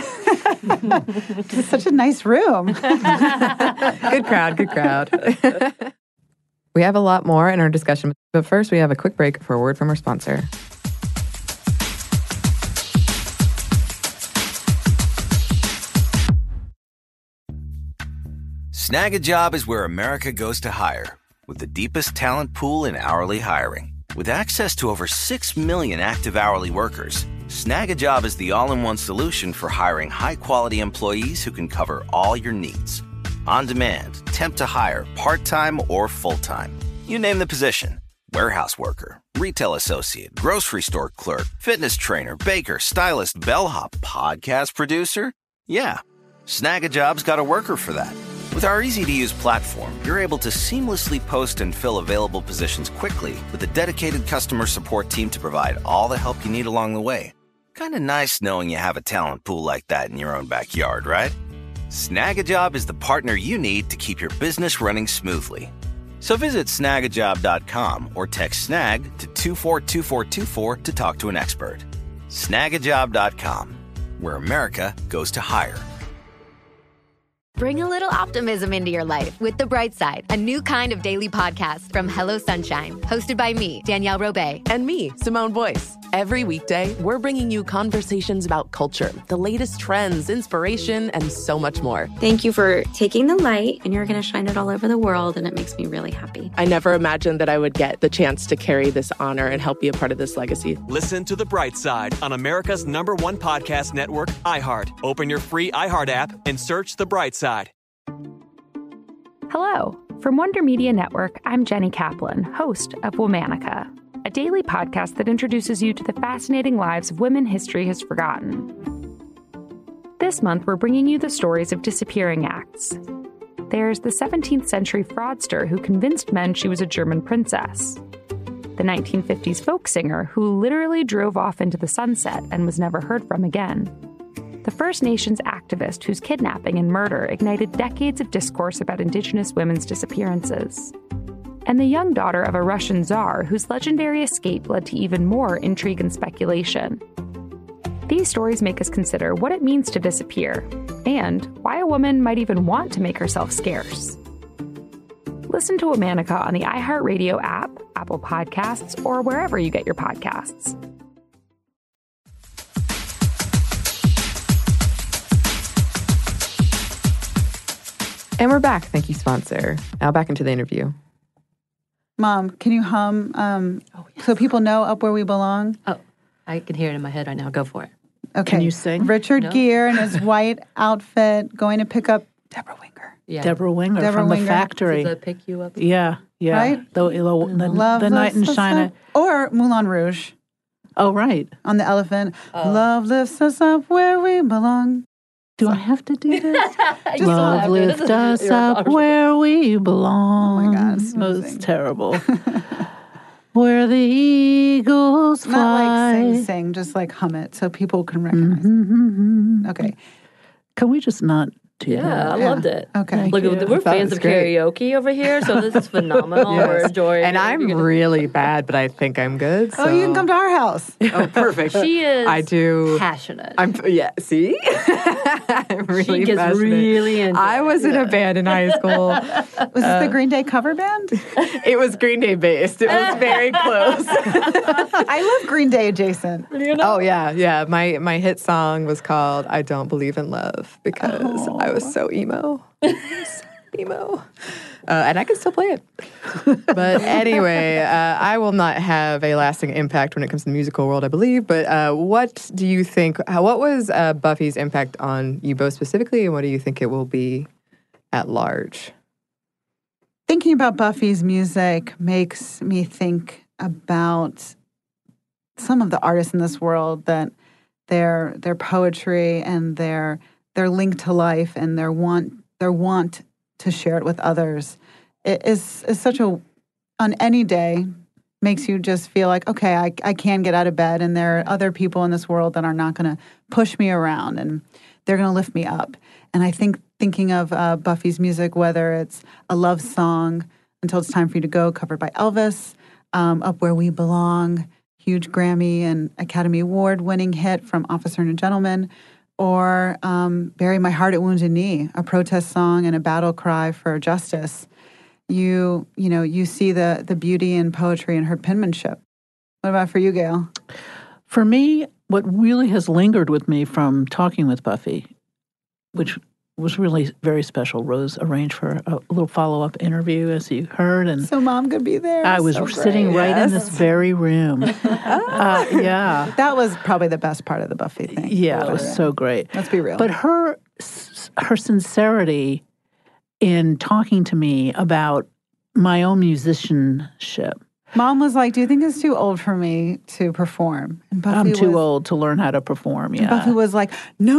I: It's such a nice room.
A: Good crowd, good crowd. We have a lot more in our discussion, but first we have a quick break for a word from our sponsor.
K: Snag a Job is where America goes to hire, with the deepest talent pool in hourly hiring. With access to over 6 million active hourly workers, Snag a Job is the all-in-one solution for hiring high-quality employees who can cover all your needs. On demand, temp to hire, part-time or full-time. You name the position. Warehouse worker, retail associate, grocery store clerk, fitness trainer, baker, stylist, bellhop, podcast producer. Yeah, Snag a Job's got a worker for that. With our easy-to-use platform, you're able to seamlessly post and fill available positions quickly with a dedicated customer support team to provide all the help you need along the way. Kind of nice knowing you have a talent pool like that in your own backyard, right? Snag a Job is the partner you need to keep your business running smoothly. So visit snagajob.com or text SNAG to 242424 to talk to an expert. Snagajob.com, where America goes to hire.
E: Bring a little optimism into your life with The Bright Side, a new kind of daily podcast from Hello Sunshine, hosted by me, Danielle Robay.
F: And me, Simone Boyce. Every weekday, we're bringing you conversations about culture, the latest trends, inspiration, and so much more.
G: Thank you for taking the light, and you're going to shine it all over the world, and it makes me really happy.
F: I never imagined that I would get the chance to carry this honor and help be a part of this legacy.
H: Listen to The Bright Side on America's #1 podcast network, iHeart. Open your free iHeart app and search The Bright Side.
L: Hello. From Wonder Media Network, I'm Jenny Kaplan, host of Womanica, a daily podcast that introduces you to the fascinating lives of women history has forgotten. This month, we're bringing you the stories of disappearing acts. There's the 17th century fraudster who convinced men she was a German princess, the 1950s folk singer who literally drove off into the sunset and was never heard from again, the First Nations activist whose kidnapping and murder ignited decades of discourse about Indigenous women's disappearances, and the young daughter of a Russian czar whose legendary escape led to even more intrigue and speculation. These stories make us consider what it means to disappear, and why a woman might even want to make herself scarce. Listen to Womanica on the iHeartRadio app, Apple Podcasts, or wherever you get your podcasts.
A: And we're back. Thank you, sponsor. Now back into the interview.
I: Mom, can you hum so people know Up Where We Belong?
B: Oh, I can hear it in my head right now. Go for it.
I: Okay.
J: Can you sing?
I: Richard Gere in his white outfit going to pick up Deborah Winger.
B: Yeah.
J: Deborah Winger
I: Deborah
J: from
I: Winger.
J: The Factory.
B: Does that pick you up?
J: Yeah.
I: Right?
J: The Knight in China.
I: Or Moulin Rouge
J: Oh, right.
I: on the elephant. Love lifts us up where we belong.
J: Do I have to do this?
B: You
J: Love
B: have to. This
J: lift
B: is
J: us
B: your
J: up
B: option.
J: where we belong.
I: Oh my God, it's
J: That was
I: amazing.
J: terrible. Where the eagles fly.
I: Not like sing, just like hum it so people can recognize it. Okay.
J: Can we just not do
B: Yeah,
J: that?
B: I loved it.
I: Okay.
B: Look,
J: you.
B: we're
A: I thought it
B: fans
A: was
B: of
A: great.
B: karaoke over here, so this is phenomenal.
A: Yes.
B: We're enjoying
A: And
B: it.
A: I'm
B: You're gonna-
A: really bad, but I think I'm good.
I: Oh, you can come to our house.
A: Oh, perfect.
B: She is
A: I do.
B: passionate.
A: See? I'm really
B: she gets
A: passionate.
B: really into
A: I
B: it.
A: was in a band in high school.
I: Was this the Green Day cover band?
A: It was Green Day based. It was very close.
I: I love Green Day adjacent.
A: Oh yeah. My hit song was called "I Don't Believe in Love" because I was so emo. And I can still play it. But anyway, I will not have a lasting impact when it comes to the musical world, I believe. But what do you think? What was Buffy's impact on you both specifically, and what do you think it will be at large?
I: Thinking about Buffy's music makes me think about some of the artists in this world, that their poetry and their link to life and their want to share it with others. It is such on any day, makes you just feel like, okay, I can get out of bed, and there are other people in this world that are not going to push me around, and they're going to lift me up. And I think thinking of Buffy's music, whether it's a love song, Until It's Time for You to Go, covered by Elvis, Up Where We Belong, huge Grammy and Academy Award winning hit from Officer and a Gentleman, or Bury My Heart at Wounded Knee, a protest song and a battle cry for justice. You see the beauty and poetry in her penmanship. What about for you, Gail?
J: For me, what really has lingered with me from talking with Buffy, which was really very special, Rose arranged for a little follow-up interview, as you heard. And
I: so Mom could be there.
J: I was sitting right in this very room. Yeah.
I: That was probably the best part of the Buffy thing.
J: Yeah, it was so great.
I: Let's be real.
J: But her sincerity in talking to me about my own musicianship.
I: Mom was like, do you think it's too old for me to perform? And Buffy
J: I'm too old to learn how to perform, yeah.
I: And Buffy was like, no.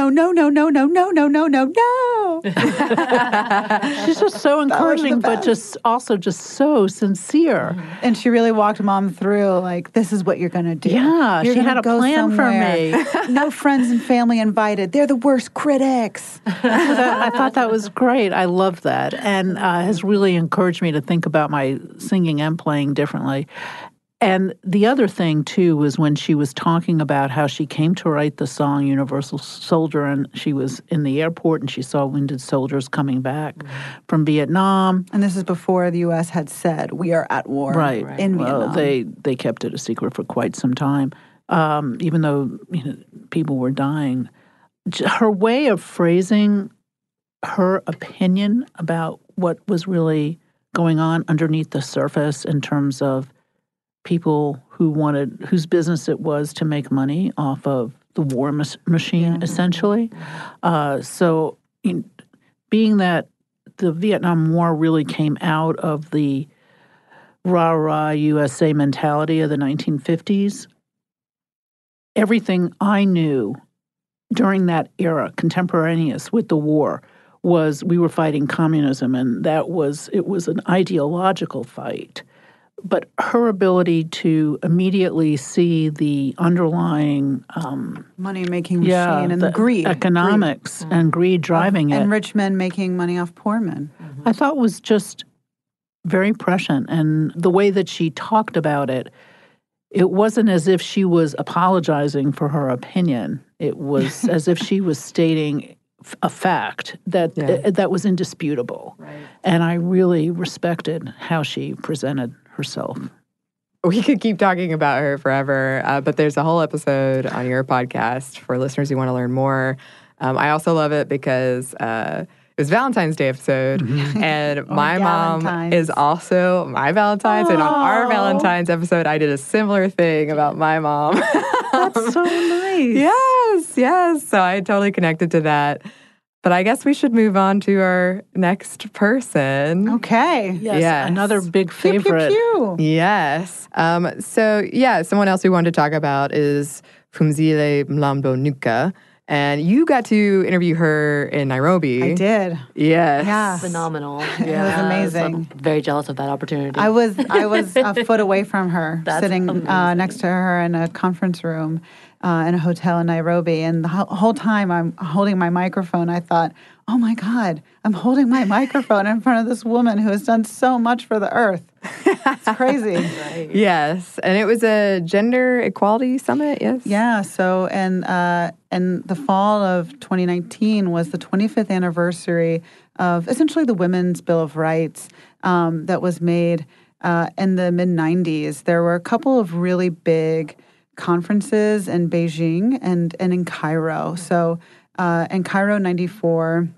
J: She's just so encouraging, but just so sincere.
I: And she really walked Mom through, like, this is what you're going to do.
J: Yeah,
I: she
J: had a plan for me.
I: No friends and family invited. They're the worst critics.
J: I thought that was great. I loved that. And has really encouraged me to think about my singing and playing differently. And the other thing, too, was when she was talking about how she came to write the song Universal Soldier, and she was in the airport and she saw wounded soldiers coming back from Vietnam.
I: And this is before the U.S. had said, we are at war in Vietnam.
J: They kept it a secret for quite some time, even though people were dying. Her way of phrasing her opinion about what was really going on underneath the surface in terms of people whose business it was to make money off of the war machine, essentially. So being that the Vietnam War really came out of the rah-rah USA mentality of the 1950s, everything I knew during that era, contemporaneous with the war, was we were fighting communism, and it was an ideological fight. But her ability to immediately see the underlying
I: money-making machine and the greed.
J: Economics and greed driving it.
I: And rich men making money off poor men.
J: I thought was just very prescient. And the way that she talked about it, it wasn't as if she was apologizing for her opinion. It was as if she was stating a fact that was indisputable. Right. And I really respected how she presented herself.
A: We could keep talking about her forever, but there's a whole episode on your podcast for listeners who want to learn more. I also love it because it was Valentine's Day episode, and my mom is also my Valentine's, and on our Valentine's episode, I did a similar thing about my mom.
J: That's so nice.
A: Yes. So I totally connected to that. But I guess we should move on to our next person.
I: Okay.
J: Yes. Another big favorite.
I: Pew, pew, pew.
A: Yes. Someone else we wanted to talk about is Phumzile Mlambo-Nyuka. And you got to interview her in Nairobi.
I: I did.
A: Yes.
I: Yeah.
B: Phenomenal.
I: It was amazing.
B: I'm very jealous of that opportunity.
I: I was a foot away from her, sitting next to her in a conference room in a hotel in Nairobi. And the whole time I'm holding my microphone, I thought, oh my God, I'm holding my microphone in front of this woman who has done so much for the earth. It's crazy.
A: Right. Yes. And it was a gender equality summit, yes?
I: Yeah. So, and the fall of 2019 was the 25th anniversary of essentially the Women's Bill of Rights that was made in the mid-90s. There were a couple of really big conferences in Beijing and in Cairo. So in Cairo 94,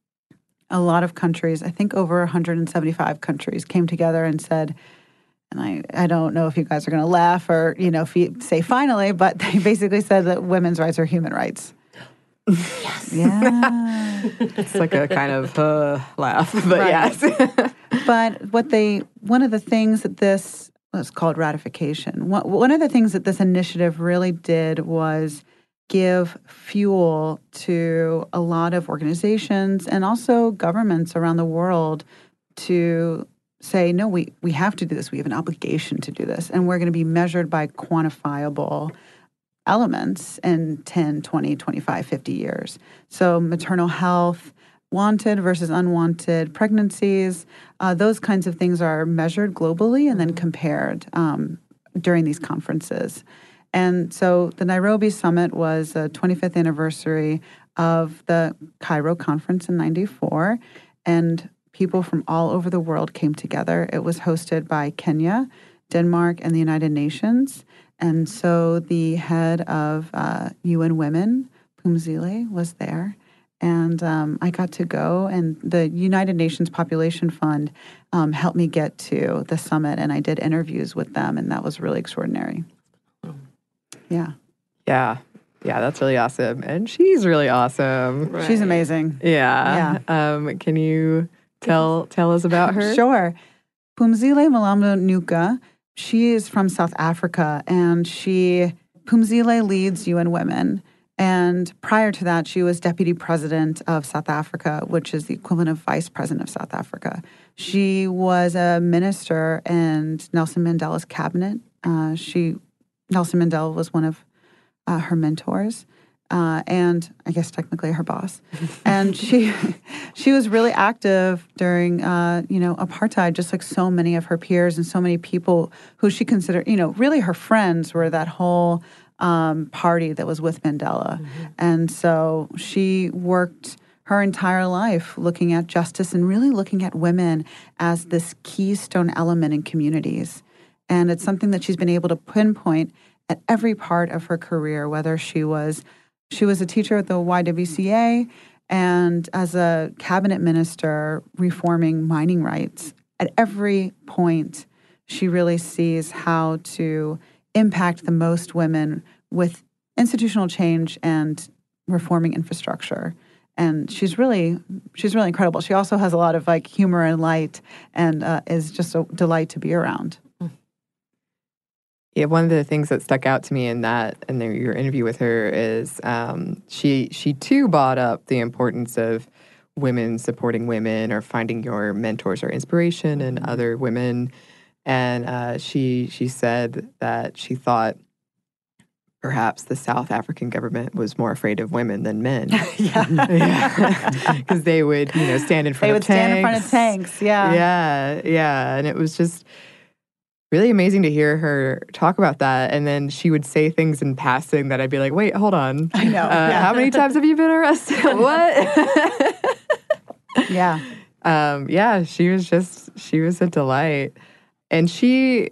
I: a lot of countries, I think over 175 countries, came together and said, and I don't know if you guys are going to laugh or, if you say finally, but they basically said that women's rights are human rights.
B: Yes.
I: Yeah.
A: It's like a kind of laugh, but yes.
I: But one of the things that this was called ratification. One of the things that this initiative really did was give fuel to a lot of organizations and also governments around the world to say, no, we have to do this. We have an obligation to do this. And we're going to be measured by quantifiable elements in 10, 20, 25, 50 years. So maternal health, wanted versus unwanted pregnancies, those kinds of things are measured globally and then compared during these conferences. And so the Nairobi Summit was the 25th anniversary of the Cairo Conference in 94, and people from all over the world came together. It was hosted by Kenya, Denmark, and the United Nations. And so the head of UN Women, Phumzile, was there. And I got to go, and the United Nations Population Fund helped me get to the summit, and I did interviews with them, and that was really extraordinary. Yeah.
A: Yeah. Yeah, that's really awesome. And she's really awesome.
I: Right. She's amazing.
A: Yeah. Can you tell us about her?
I: Sure. Phumzile Mlambo Ngcuka, she is from South Africa, and Phumzile leads UN Women. And prior to that, she was deputy president of South Africa, which is the equivalent of vice president of South Africa. She was a minister in Nelson Mandela's cabinet. Nelson Mandela was one of her mentors, and I guess technically her boss. And she was really active during, apartheid, just like so many of her peers and so many people who she considered, really her friends were that whole party that was with Mandela. Mm-hmm. And so she worked her entire life looking at justice and really looking at women as this keystone element in communities. And it's something that she's been able to pinpoint at every part of her career, whether she was a teacher at the YWCA and as a cabinet minister reforming mining rights. At every point, she really sees how to impact the most women with institutional change and reforming infrastructure. And she's really incredible. She also has a lot of humor and light, and is just a delight to be around.
A: Yeah, one of the things that stuck out to me in your interview with her is she too brought up the importance of women supporting women or finding your mentors or inspiration in other women. And she said that she thought perhaps the South African government was more afraid of women than men. Because they would, stand in front of tanks.
I: Stand in front of tanks, yeah.
A: Yeah. And it was just really amazing to hear her talk about that. And then she would say things in passing that I'd be like, wait, hold on.
I: I know.
A: How many times have you been arrested? What?
I: Yeah.
A: She was a delight. And she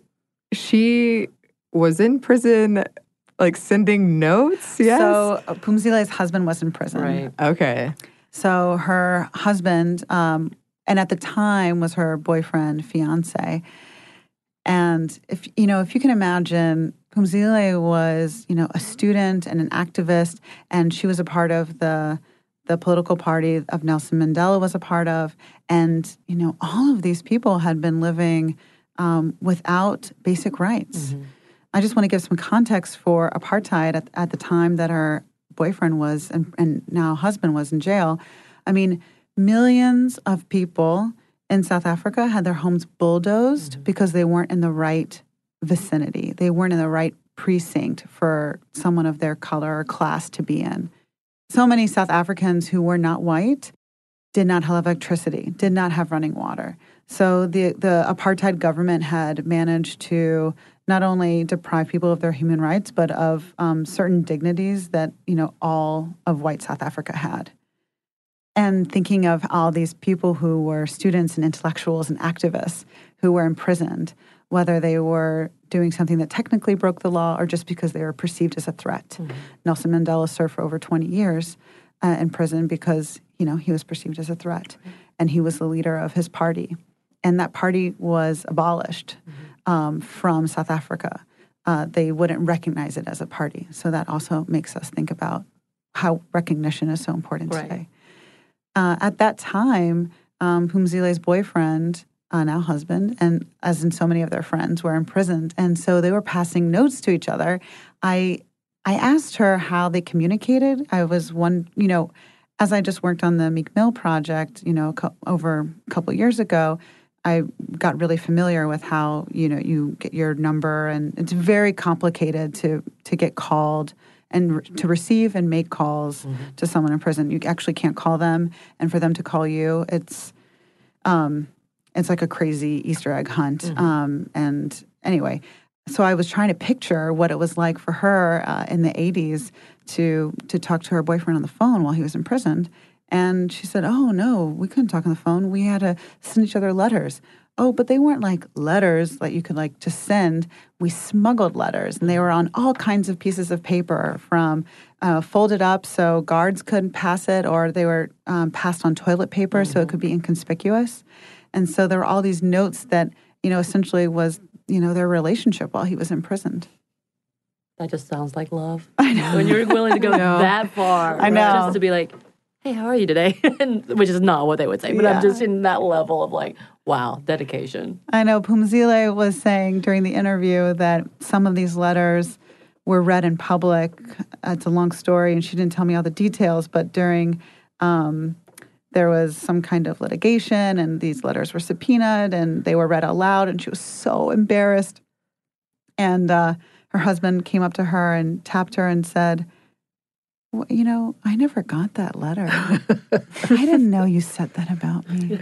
A: was in prison, sending notes, yes?
I: So Phumzile's husband was in prison.
A: Right. Okay.
I: So her husband, and at the time was her boyfriend, fiance. And if you can imagine, Phumzile was, a student and an activist, and she was a part of the political party of Nelson Mandela was a part of. And, all of these people had been living without basic rights. Mm-hmm. I just want to give some context for apartheid at the time that her boyfriend was and now husband was in jail. I mean, millions of people in South Africa had their homes bulldozed because they weren't in the right vicinity. They weren't in the right precinct for someone of their color or class to be in. So many South Africans who were not white did not have electricity, did not have running water. So the apartheid government had managed to not only deprive people of their human rights, but of certain dignities that, all of white South Africa had. And thinking of all these people who were students and intellectuals and activists who were imprisoned, whether they were doing something that technically broke the law or just because they were perceived as a threat. Mm-hmm. Nelson Mandela served for over 20 years in prison because, he was perceived as a threat. Mm-hmm. And he was the leader of his party. And that party was abolished from South Africa. They wouldn't recognize it as a party. So that also makes us think about how recognition is so important today. At that time, Phumzile's boyfriend, now husband, and as in so many of their friends, were imprisoned. And so they were passing notes to each other. I asked her how they communicated. I was as I just worked on the Meek Mill project, over a couple years ago, I got really familiar with how, you get your number, and it's very complicated to get called and to receive and make calls to someone in prison. You actually can't call them, and for them to call you, it's like a crazy Easter egg hunt. And anyway, so I was trying to picture what it was like for her in the 80s to talk to her boyfriend on the phone while he was imprisoned. And she said, oh, no, we couldn't talk on the phone. We had to send each other letters. Oh, but they weren't like letters that you could like just send. We smuggled letters, and they were on all kinds of pieces of paper, from folded up so guards couldn't pass it, or they were passed on toilet paper so it could be inconspicuous. And so there were all these notes that, essentially was, their relationship while he was imprisoned.
B: That just sounds like love.
I: I know.
B: When you're willing to go that far.
I: I know.
B: Just to be like, hey, how are you today? Which is not what they would say. But I'm just in that level of like, wow, dedication.
I: I know Phumzile was saying during the interview that some of these letters were read in public. It's a long story, and she didn't tell me all the details, but during there was some kind of litigation, and these letters were subpoenaed, and they were read out loud, and she was so embarrassed. And her husband came up to her and tapped her and said, well, I never got that letter. I didn't know you said that about me.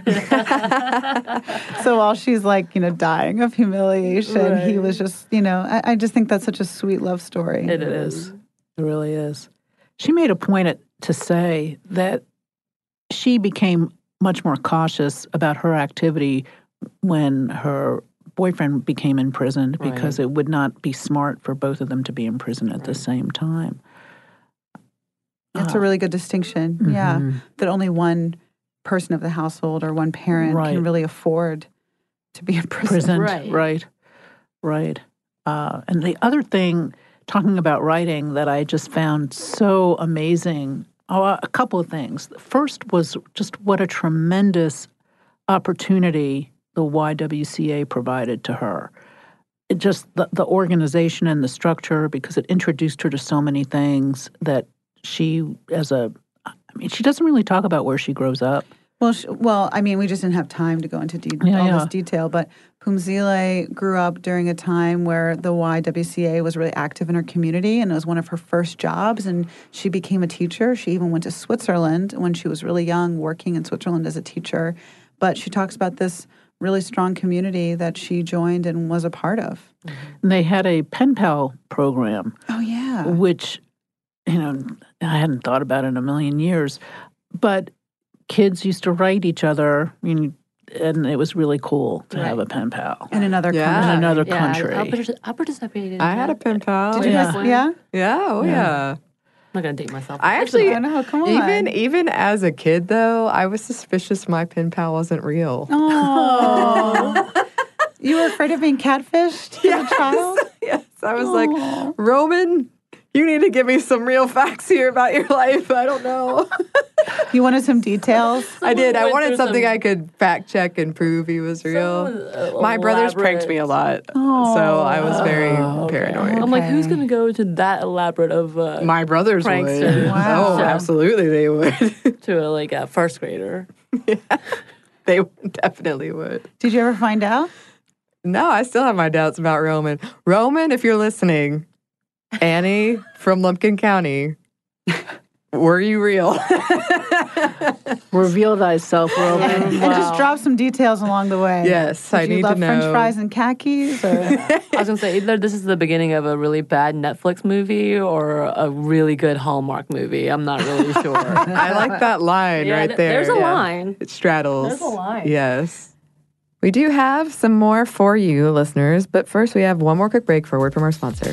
I: So while she's like, dying of humiliation, he was just, I just think that's such a sweet love story.
J: It is. It really is. She made a point to say that she became much more cautious about her activity when her boyfriend became imprisoned, because it would not be smart for both of them to be in prison at the same time.
I: That's a really good distinction, that only one person of the household or one parent can really afford to be in prison.
J: Right. And the other thing, talking about writing, that I just found so amazing, a couple of things. The first was just what a tremendous opportunity the YWCA provided to her. It just the organization and the structure, because it introduced her to so many things that she doesn't really talk about where she grows up.
I: Well, we just didn't have time to go into all this detail, but Phumzile grew up during a time where the YWCA was really active in her community, and it was one of her first jobs, and she became a teacher. She even went to Switzerland when she was really young, working in Switzerland as a teacher. But she talks about this really strong community that she joined and was a part of.
J: And they had a pen pal program.
I: Oh, yeah.
J: Which, I hadn't thought about in a million years. But kids used to write each other, and it was really cool to have a pen pal.
I: In another country.
J: In another country.
B: I participated.
A: I had a pen pal.
I: Did you guys? Yeah?
A: Yeah, yeah.
B: I'm not going to date myself.
A: I actually,
I: come on.
A: Even as a kid, though, I was suspicious my pen pal wasn't real.
I: Oh. You were afraid of being catfished as a child?
A: Yes. I was like, Roman, you need to give me some real facts here about your life. I don't know.
I: You wanted some details?
A: I did. I wanted something I could fact check and prove he was real. My brothers pranked me a lot. So I was very paranoid.
B: I'm like, who's going to go to that elaborate of
A: my brothers
B: pranksters?
A: Would. Wow. Oh, absolutely they would.
B: To a first grader.
A: Yeah. They definitely would.
I: Did you ever find out?
A: No, I still have my doubts about Roman. Roman, if you're listening, Annie from Lumpkin County, were you real?
J: Reveal thyself, Roman.
I: And just drop some details along the way.
A: Yes, I need to know.
I: Did you love French fries and khakis? Or?
B: I was going to say, either this is the beginning of a really bad Netflix movie or a really good Hallmark movie. I'm not really sure.
A: I like that line right there.
B: There's a line.
A: It straddles.
B: There's a line.
A: Yes. We do have some more for you, listeners, but first we have one more quick break for a word from our sponsor.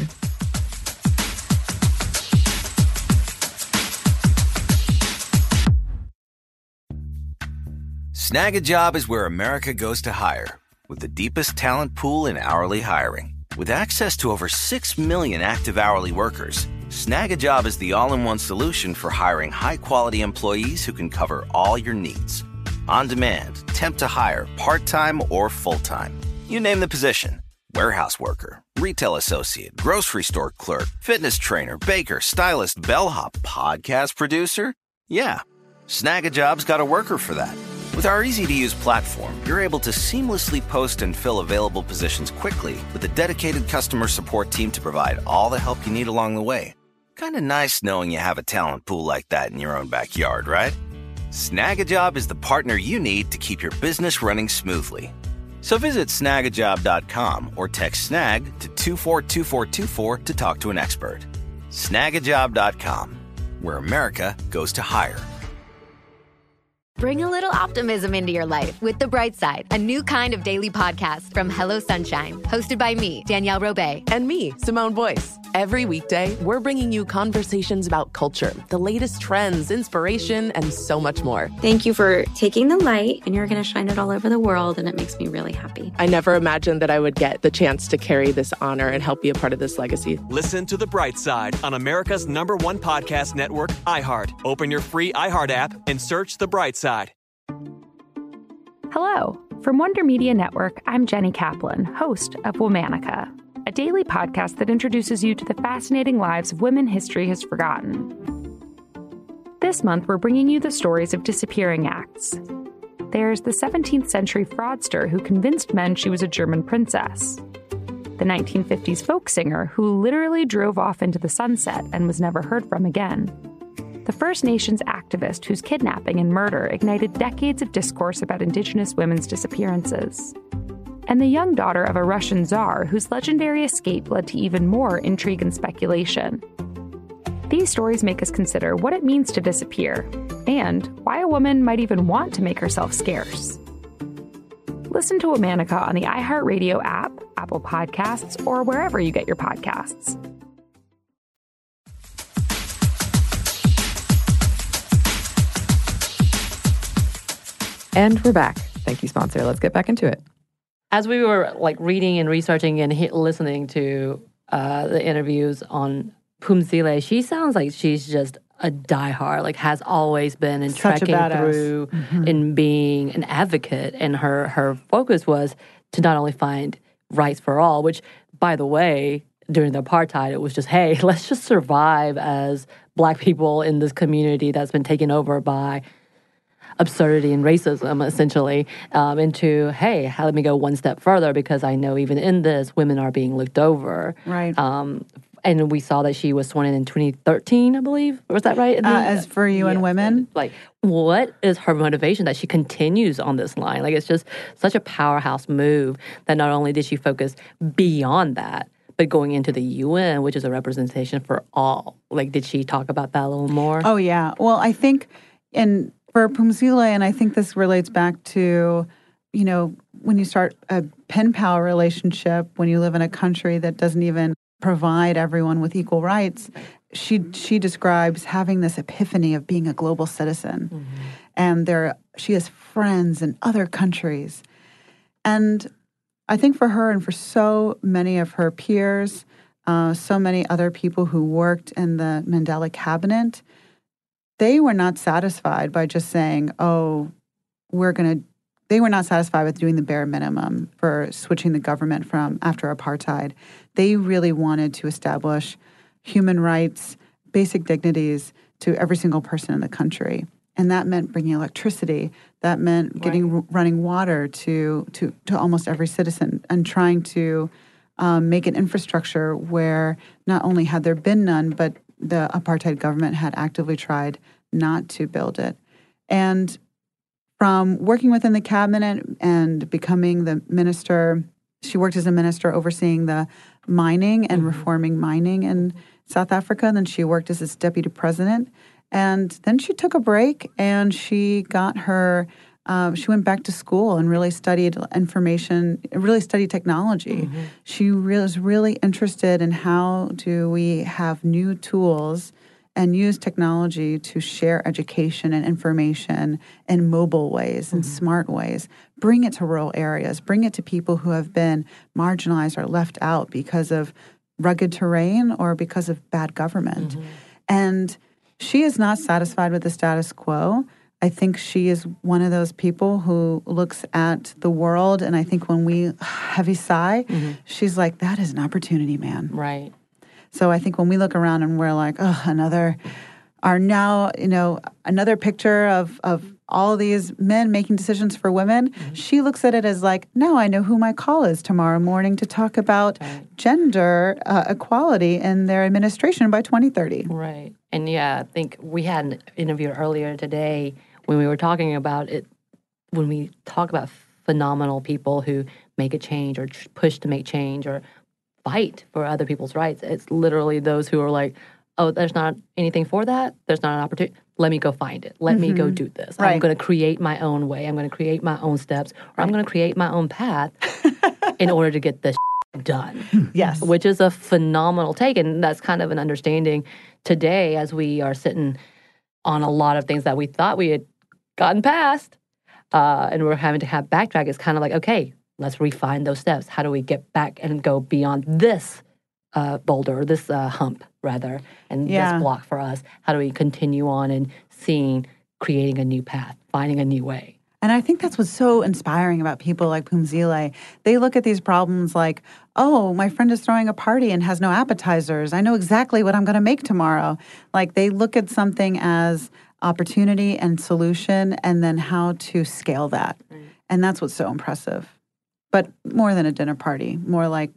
K: Snag a Job is where America goes to hire, with the deepest talent pool in hourly hiring. With access to over 6 million active hourly workers, Snag a Job is the all-in-one solution for hiring high-quality employees who can cover all your needs. On demand, temp to hire, part-time or full-time. You name the position. Warehouse worker, retail associate, grocery store clerk, fitness trainer, baker, stylist, bellhop, podcast producer. Yeah, Snag a Job's got a worker for that. With our easy-to-use platform, you're able to seamlessly post and fill available positions quickly with a dedicated customer support team to provide all the help you need along the way. Kind of nice knowing you have a talent pool like that in your own backyard, right? Snagajob is the partner you need to keep your business running smoothly. So visit snagajob.com or text snag to 242424 to talk to an expert. Snagajob.com, where America goes to hire.
E: Bring a little optimism into your life with The Bright Side, a new kind of daily podcast from Hello Sunshine, hosted by me, Danielle Robay.
F: And me, Simone Boyce. Every weekday, we're bringing you conversations about culture, the latest trends, inspiration, and so much more.
G: Thank you for taking the light, and you're going to shine it all over the world, and it makes me really happy.
F: I never imagined that I would get the chance to carry this honor and help be a part of this legacy.
H: Listen to The Bright Side on America's #1 podcast network, iHeart. Open your free iHeart app and search The Bright Side.
L: Hello. From Wonder Media Network, I'm Jenny Kaplan, host of Womanica, a daily podcast that introduces you to the fascinating lives of women history has forgotten. This month, we're bringing you the stories of disappearing acts. There's the 17th century fraudster who convinced men she was a German princess, the 1950s folk singer who literally drove off into the sunset and was never heard from again, the First Nations activist whose kidnapping and murder ignited decades of discourse about Indigenous women's disappearances, and the young daughter of a Russian czar whose legendary escape led to even more intrigue and speculation. These stories make us consider what it means to disappear, and why a woman might even want to make herself scarce. Listen to Womanica on the iHeartRadio app, Apple Podcasts, or wherever you get your podcasts.
A: And we're back. Thank you, sponsor. Let's get back into it.
B: As we were reading and researching and listening to the interviews on Phumzile, she sounds like she's just a diehard, has always been and trekking through and being an advocate. And her focus was to not only find rights for all, which, by the way, during the apartheid, it was just, hey, let's just survive as Black people in this community that's been taken over by absurdity and racism, essentially, into, hey, let me go one step further because I know even in this, women are being looked over.
I: Right.
B: And we saw that she was sworn in 2013, I believe. Was that right?
I: As for UN Women?
B: What is her motivation that she continues on this line? It's just such a powerhouse move that not only did she focus beyond that, but going into the UN, which is a representation for all. Did she talk about that a little more?
I: Oh, yeah. Well, I think for Phumzile, and I think this relates back to, when you start a pen pal relationship, when you live in a country that doesn't even provide everyone with equal rights, she describes having this epiphany of being a global citizen. Mm-hmm. And she has friends in other countries. And I think for her and for so many of her peers, so many other people who worked in the Mandela cabinet, they were not satisfied by just saying, they were not satisfied with doing the bare minimum for switching the government from after apartheid. They really wanted to establish human rights, basic dignities to every single person in the country. And that meant bringing electricity. That meant getting running water to almost every citizen and trying to make an infrastructure where not only had there been none, but the apartheid government had actively tried not to build it. And from working within the cabinet and becoming the minister, she worked as a minister overseeing the mining and reforming mining in South Africa. And then she worked as its deputy president. And then she took a break and she got she went back to school and really studied technology. Mm-hmm. She was really interested in how do we have new tools and use technology to share education and information in mobile ways and smart ways. Bring it to rural areas. Bring it to people who have been marginalized or left out because of rugged terrain or because of bad government. Mm-hmm. And she is not satisfied with the status quo. I think she is one of those people who looks at the world, and I think when we heavy sigh, she's like, that is an opportunity, man.
B: Right.
I: So I think when we look around and we're like, another picture of all these men making decisions for women. She looks at it as like, no, I know who my call is tomorrow morning to talk about gender equality in their administration by 2030.
B: Right. And yeah, I think we had an interview earlier today when we were talking about it, when we talk about phenomenal people who make a change or push to make change or fight for other people's rights. It's literally those who are like, oh, there's not anything for that. There's not an opportunity. Let me go find it. Let me go do this. I'm going to create my own way. I'm going to create my own steps, or I'm going to create my own path in order to get this done.
I: Yes.
B: Which is a phenomenal take. And that's kind of an understanding today as we are sitting on a lot of things that we thought we had gotten past. And we're having to have backtrack. It's kind of like, okay, let's refine those steps. How do we get back and go beyond this boulder, or this hump, rather, and this block for us? How do we continue on and creating a new path, finding a new way?
I: And I think that's what's so inspiring about people like Phumzile. They look at these problems like, oh, my friend is throwing a party and has no appetizers. I know exactly what I'm going to make tomorrow. Like, they look at something as opportunity and solution, and then how to scale that. And that's what's so impressive. But more than a dinner party, more like,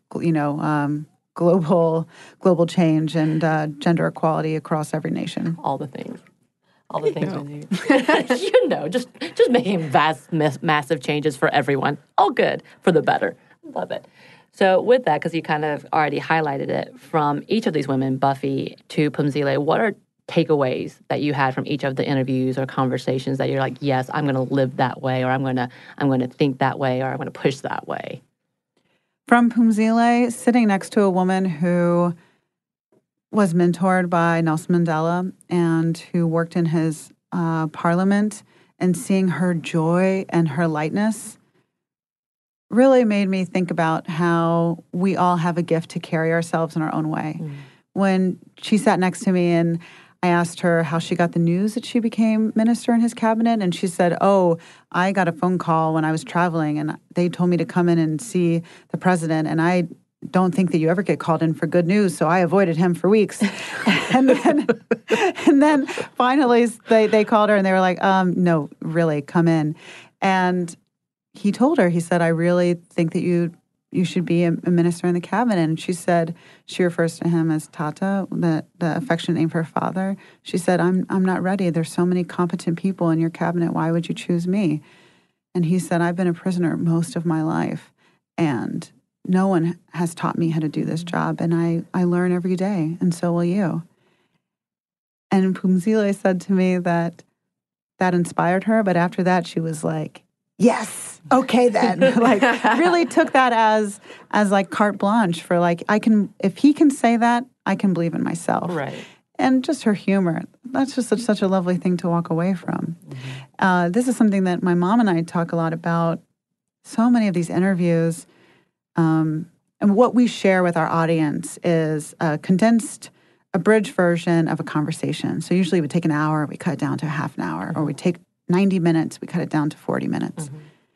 I: global change and gender equality across every nation.
B: All the things. All the things we need. Just making massive changes for everyone. All good, for the better. Love it. So with that, because you kind of already highlighted it, from each of these women, Buffy to Phumzile, what are takeaways that you had from each of the interviews or conversations that you're like, yes, I'm going to live that way, or I'm going to think that way, or I'm going to push that way?
I: From Phumzile, sitting next to a woman who was mentored by Nelson Mandela and who worked in his parliament, and seeing her joy and her lightness really made me think about how we all have a gift to carry ourselves in our own way. When she sat next to me and I asked her how she got the news that she became minister in his cabinet, and she said, oh, I got a phone call when I was traveling, and they told me to come in and see the president, and I don't think that you ever get called in for good news, so I avoided him for weeks. and then finally they called her, and they were like, no, really, come in. And he told her, he said, I really think that you should be a minister in the cabinet. And she said, she refers to him as Tata, the affectionate name for her father. She said, I'm not ready. There's so many competent people in your cabinet. Why would you choose me? And he said, I've been a prisoner most of my life, and no one has taught me how to do this job, and I learn every day, and so will you. And Phumzile said to me that inspired her, but after that she was like, yes, okay then. Like, really took that as like carte blanche for like, if he can say that, I can believe in myself.
B: Right.
I: And just her humor, that's just such a lovely thing to walk away from. This is something that my mom and I talk a lot about. So many of these interviews, and what we share with our audience is a condensed, abridged version of a conversation. So usually we take an hour, we cut it down to half an hour, or we take 90 minutes, we cut it down to 40 minutes.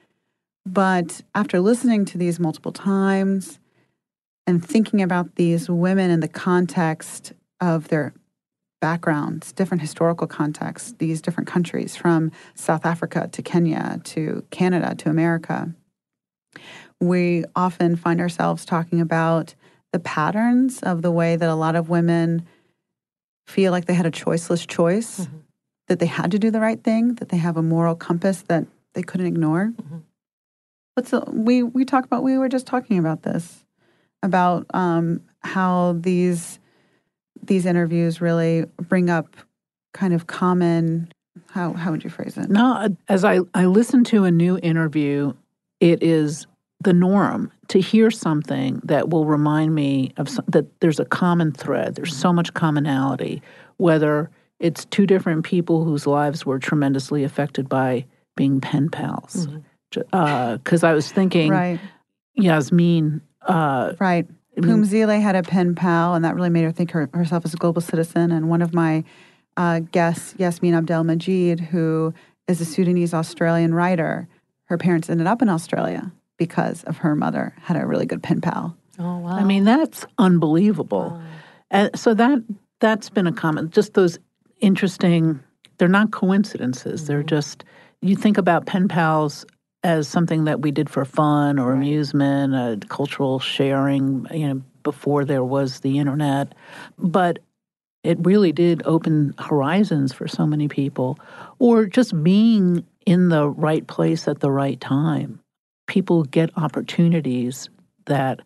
I: But after listening to these multiple times and thinking about these women in the context of their backgrounds, different historical contexts, these different countries, from South Africa to Kenya to Canada to America, we often find ourselves talking about the patterns of the way that a lot of women feel like they had a choiceless choice, that they had to do the right thing, that they have a moral compass that they couldn't ignore. We were just talking about this, about how these interviews really bring up kind of common, how would you phrase it?
J: No, as I listen to a new interview, it is the norm to hear something that will remind me of that there's a common thread. There's so much commonality, whether it's two different people whose lives were tremendously affected by being pen pals. Because I was thinking, Yasmin.
I: Right. Phumzile had a pen pal, and that really made her think herself as a global citizen. And one of my guests, Yasmin Abdel-Majid, who is a Sudanese-Australian writer, her parents ended up in Australia because of her mother had a really good pen pal.
B: Oh, wow.
J: I mean, that's unbelievable. And so that's been a comment, just those interesting they're not coincidences. They're just, you think about pen pals as something that we did for fun or amusement, cultural sharing, before there was the internet. But it really did open horizons for so many people, or just being in the right place at the right time. People get opportunities that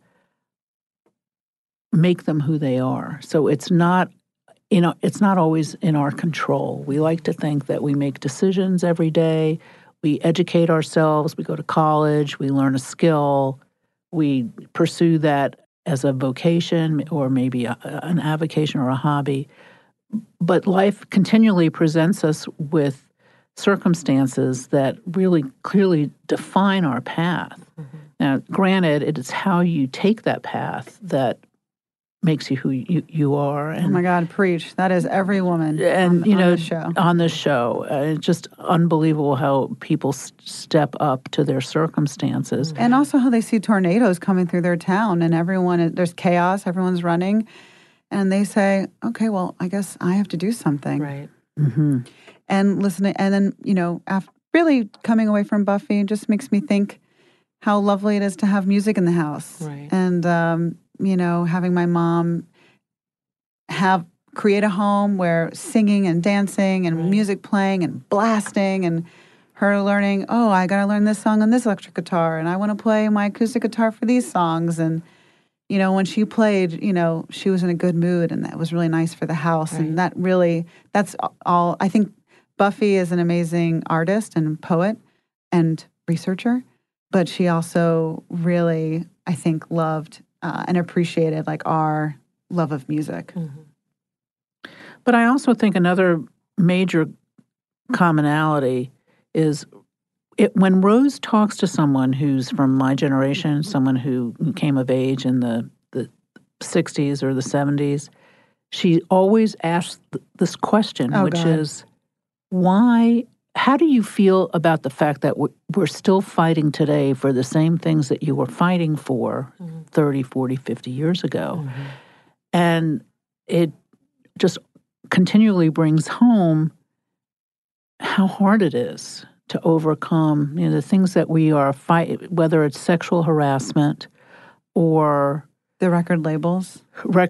J: make them who they are. So it's not always in our control. We like to think that we make decisions every day. We educate ourselves. We go to college. We learn a skill. We pursue that as a vocation or maybe an avocation or a hobby. But life continually presents us with circumstances that really clearly define our path. Now, granted, it is how you take that path that makes you who you are. And,
I: oh my God, preach. That is every woman on this show.
J: On this show. It's just unbelievable how people step up to their circumstances.
I: And also how they see tornadoes coming through their town and there's chaos, everyone's running. And they say, okay, well, I guess I have to do something.
B: Right.
J: Mm-hmm.
I: And listening, and then, after really coming away from Buffy just makes me think how lovely it is to have music in the house.
B: Right.
I: And, having my mom create a home where singing and dancing and music playing and blasting, and her learning, oh, I got to learn this song on this electric guitar, and I want to play my acoustic guitar for these songs. And, when she played, she was in a good mood, and that was really nice for the house. Right. And that's all. I think Buffy is an amazing artist and poet and researcher, but she also really, I think, loved and appreciated our love of music.
J: Mm-hmm. But I also think another major commonality is when Rose talks to someone who's from my generation, someone who came of age in the 60s or the 70s, she always asks this question, is, how do you feel about the fact that we're still fighting today for the same things that you were fighting for 30, 40, 50 years ago? Mm-hmm. And it just continually brings home how hard it is to overcome the things that we are fighting, whether it's sexual harassment or
I: the record labels,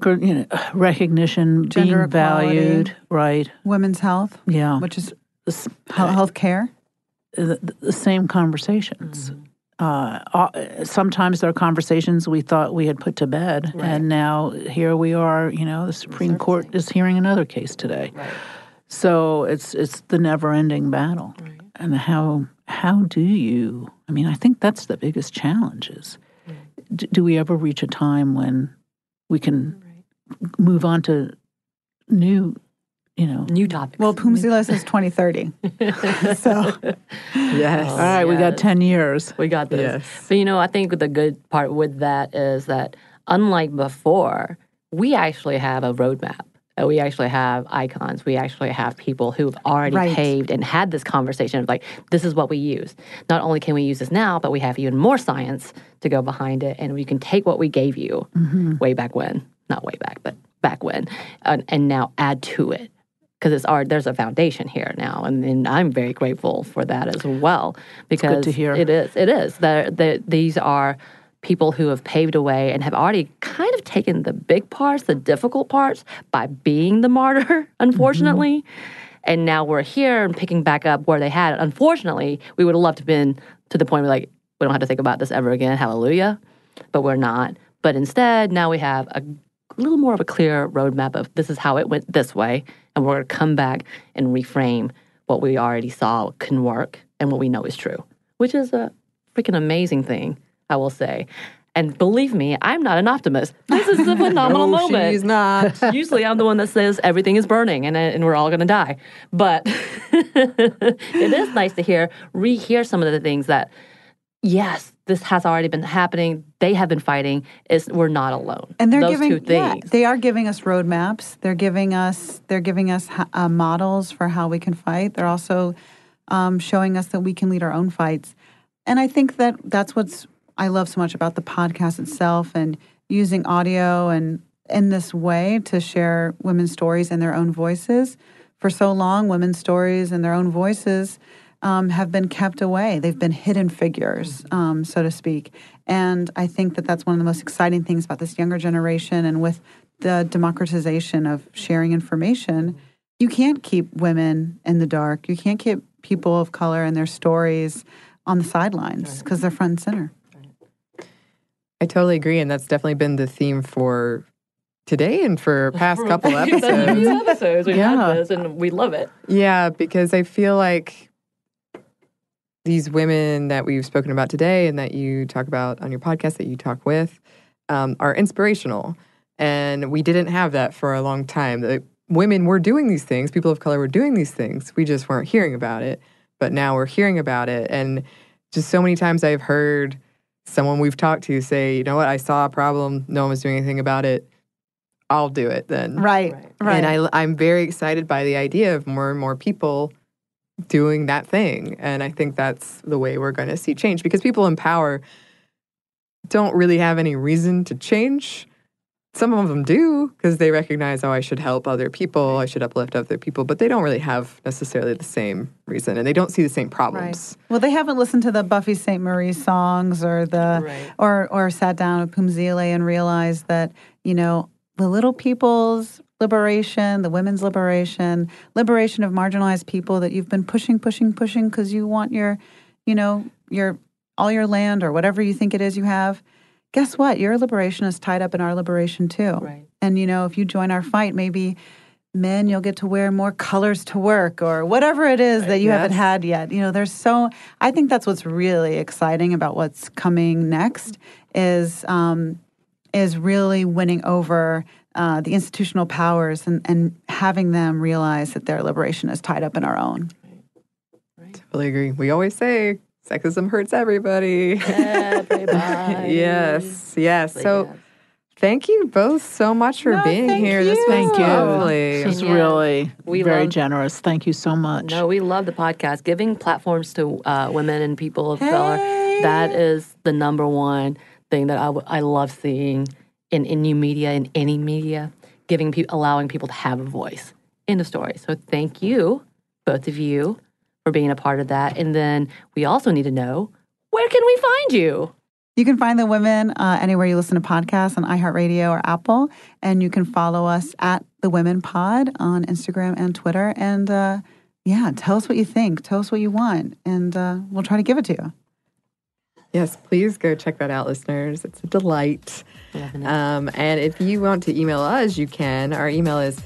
J: recognition,
I: gender
J: being valued, right?
I: Women's health, which is health care. The same conversations.
J: Mm-hmm. Sometimes there are conversations we thought we had put to bed, and now here we are. The Supreme Court is hearing another case today. Right. So it's the never-ending battle. Right. And how do you? I mean, I think that's the biggest challenge. Is do we ever reach a time when we can move on to new topics?
I: Well, Poomzilla says 2030. So
J: yes. All right, we got 10 years.
B: We got this.
A: Yes.
B: But I think the good part with that is that unlike before, we actually have a roadmap. We actually have icons. We actually have people who've already paved and had this conversation of this is what we use. Not only can we use this now, but we have even more science to go behind it, and we can take what we gave you way back when, not way back, but back when, and now add to it. Because there's a foundation here now, and I'm very grateful for that as well. Because
J: it's good to hear.
B: It is. These are people who have paved a way and have already kind of taken the big parts, the difficult parts, by being the martyr, unfortunately. Mm-hmm. And now we're here and picking back up where they had it. Unfortunately, we would have loved to have been to the point where we don't have to think about this ever again, hallelujah. But we're not. But instead, now we have a little more of a clear roadmap of this is how it went this way, and we're going to come back and reframe what we already saw can work and what we know is true, which is a freaking amazing thing, I will say. And believe me, I'm not an optimist. This is a phenomenal moment.
A: She's not.
B: Usually I'm the one that says everything is burning and we're all going to die. But it is nice to rehear some of the things that, yes, this has already been happening. They have been fighting. We're not alone.
I: And they're
B: Those two things.
I: They are giving us roadmaps. They're giving us models for how we can fight. They're also showing us that we can lead our own fights. And I think that's what's I love so much about the podcast itself, and using audio and in this way to share women's stories and their own voices for so long, women's stories and their own voices have been kept away. They've been hidden figures, so to speak. And I think that that's one of the most exciting things about this younger generation. And with the democratization of sharing information, you can't keep women in the dark. You can't keep people of color and their stories on the sidelines because they're front and center.
A: I totally agree. And that's definitely been the theme for today and for past couple episodes.
B: We've had this, and we love it.
A: Yeah, because I feel like these women that we've spoken about today and that you talk about on your podcast, that you talk with, are inspirational. And we didn't have that for a long time. The women were doing these things. People of color were doing these things. We just weren't hearing about it. But now we're hearing about it. And just so many times I've heard someone we've talked to say, you know what, I saw a problem. No one was doing anything about it. I'll do it then.
I: Right.
A: And I'm very excited by the idea of more and more people doing that thing. And I think that's the way we're going to see change, because people in power don't really have any reason to change. Some of them do because they recognize, I should help other people, I should uplift other people, but they don't really have necessarily the same reason, and they don't see the same problems.
I: Right. Well, they haven't listened to the Buffy St. Marie songs or or sat down with Pumzile and realized that, the little people's liberation, the women's liberation of marginalized people that you've been pushing because you want your all your land or whatever you think it is you have. Guess what? Your liberation is tied up in our liberation too.
B: Right.
I: And if you join our fight, maybe men, you'll get to wear more colors to work or whatever it is that you haven't had yet. I think that's what's really exciting about what's coming next is really winning over the institutional powers and having them realize that their liberation is tied up in our own.
A: Right. Totally agree. We always say sexism hurts everybody.
B: Everybody.
A: Yes. So thank you both so much for being here. This was lovely.
J: This is really very generous. Thank you so much.
B: No, we love the podcast. Giving platforms to women and people of color, that is the number one thing that I love seeing in new media, in any media, allowing people to have a voice in the story. So thank you, both of you, for being a part of that. And then we also need to know, where can we find you?
I: You can find The Women anywhere you listen to podcasts, on iHeartRadio or Apple. And you can follow us at The Women Pod on Instagram and Twitter. And tell us what you think. Tell us what you want. And we'll try to give it to you.
A: Yes, please go check that out, listeners. It's a delight. And if you want to email us, you can. Our email is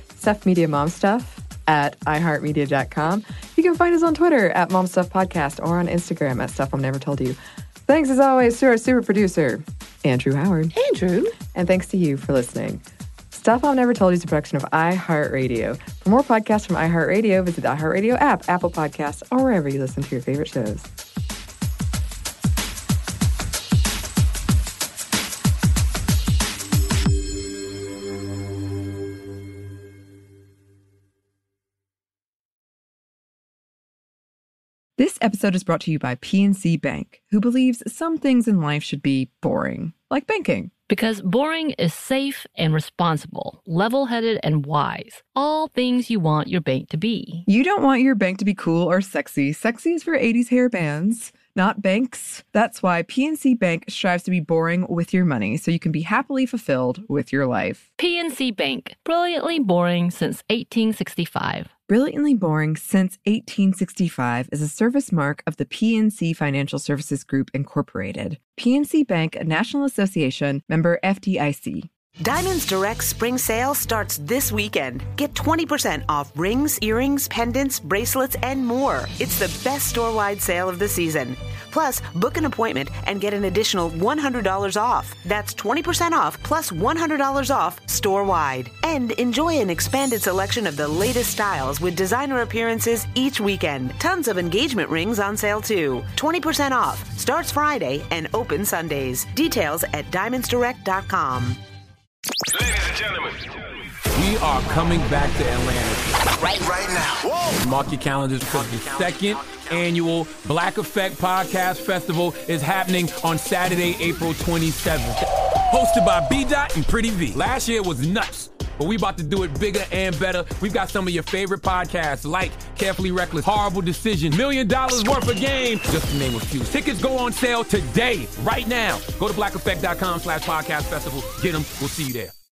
A: stuffmediamomstuff@iheartmedia.com. You can find us on Twitter at momstuffpodcast or on Instagram at stuffmomnevertoldyou. Thanks, as always, to our super producer, Andrew Howard.
B: Andrew.
A: And thanks to you for listening. Stuff Mom Never Told You is a production of iHeartRadio. For more podcasts from iHeartRadio, visit the iHeartRadio app, Apple Podcasts, or wherever you listen to your favorite shows.
M: This episode is brought to you by PNC Bank, who believes some things in life should be boring, like banking.
B: Because boring is safe and responsible, level-headed and wise. All things you want your bank to be.
M: You don't want your bank to be cool or sexy. Sexy is for 80s hair bands, not banks. That's why PNC Bank strives to be boring with your money so you can be happily fulfilled with your life.
B: PNC Bank, brilliantly boring since 1865.
M: Brilliantly Boring Since 1865 is a service mark of the PNC Financial Services Group, Incorporated. PNC Bank, a National Association, member FDIC.
N: Diamonds Direct Spring Sale starts this weekend. Get 20% off rings, earrings, pendants, bracelets, and more. It's the best store-wide sale of the season. Plus, book an appointment and get an additional $100 off. That's 20% off plus $100 off store-wide. And enjoy an expanded selection of the latest styles with designer appearances each weekend. Tons of engagement rings on sale too. 20% off. Starts Friday and open Sundays. Details at diamondsdirect.com.
C: Ladies and gentlemen,
D: we are coming back to Atlanta.
C: Right now. Whoa.
D: Mark your calendars because the second annual Black Effect Podcast Festival is happening on Saturday, April 27th. Hosted by B. Dot and Pretty V. Last year was nuts. but we about to do it bigger and better. We've got some of your favorite podcasts like Carefully Reckless, Horrible Decision, $1 million worth of game, just to name a few. Tickets go on sale today, right now. Go to blackeffect.com/podcast festival. Get them. We'll see you there.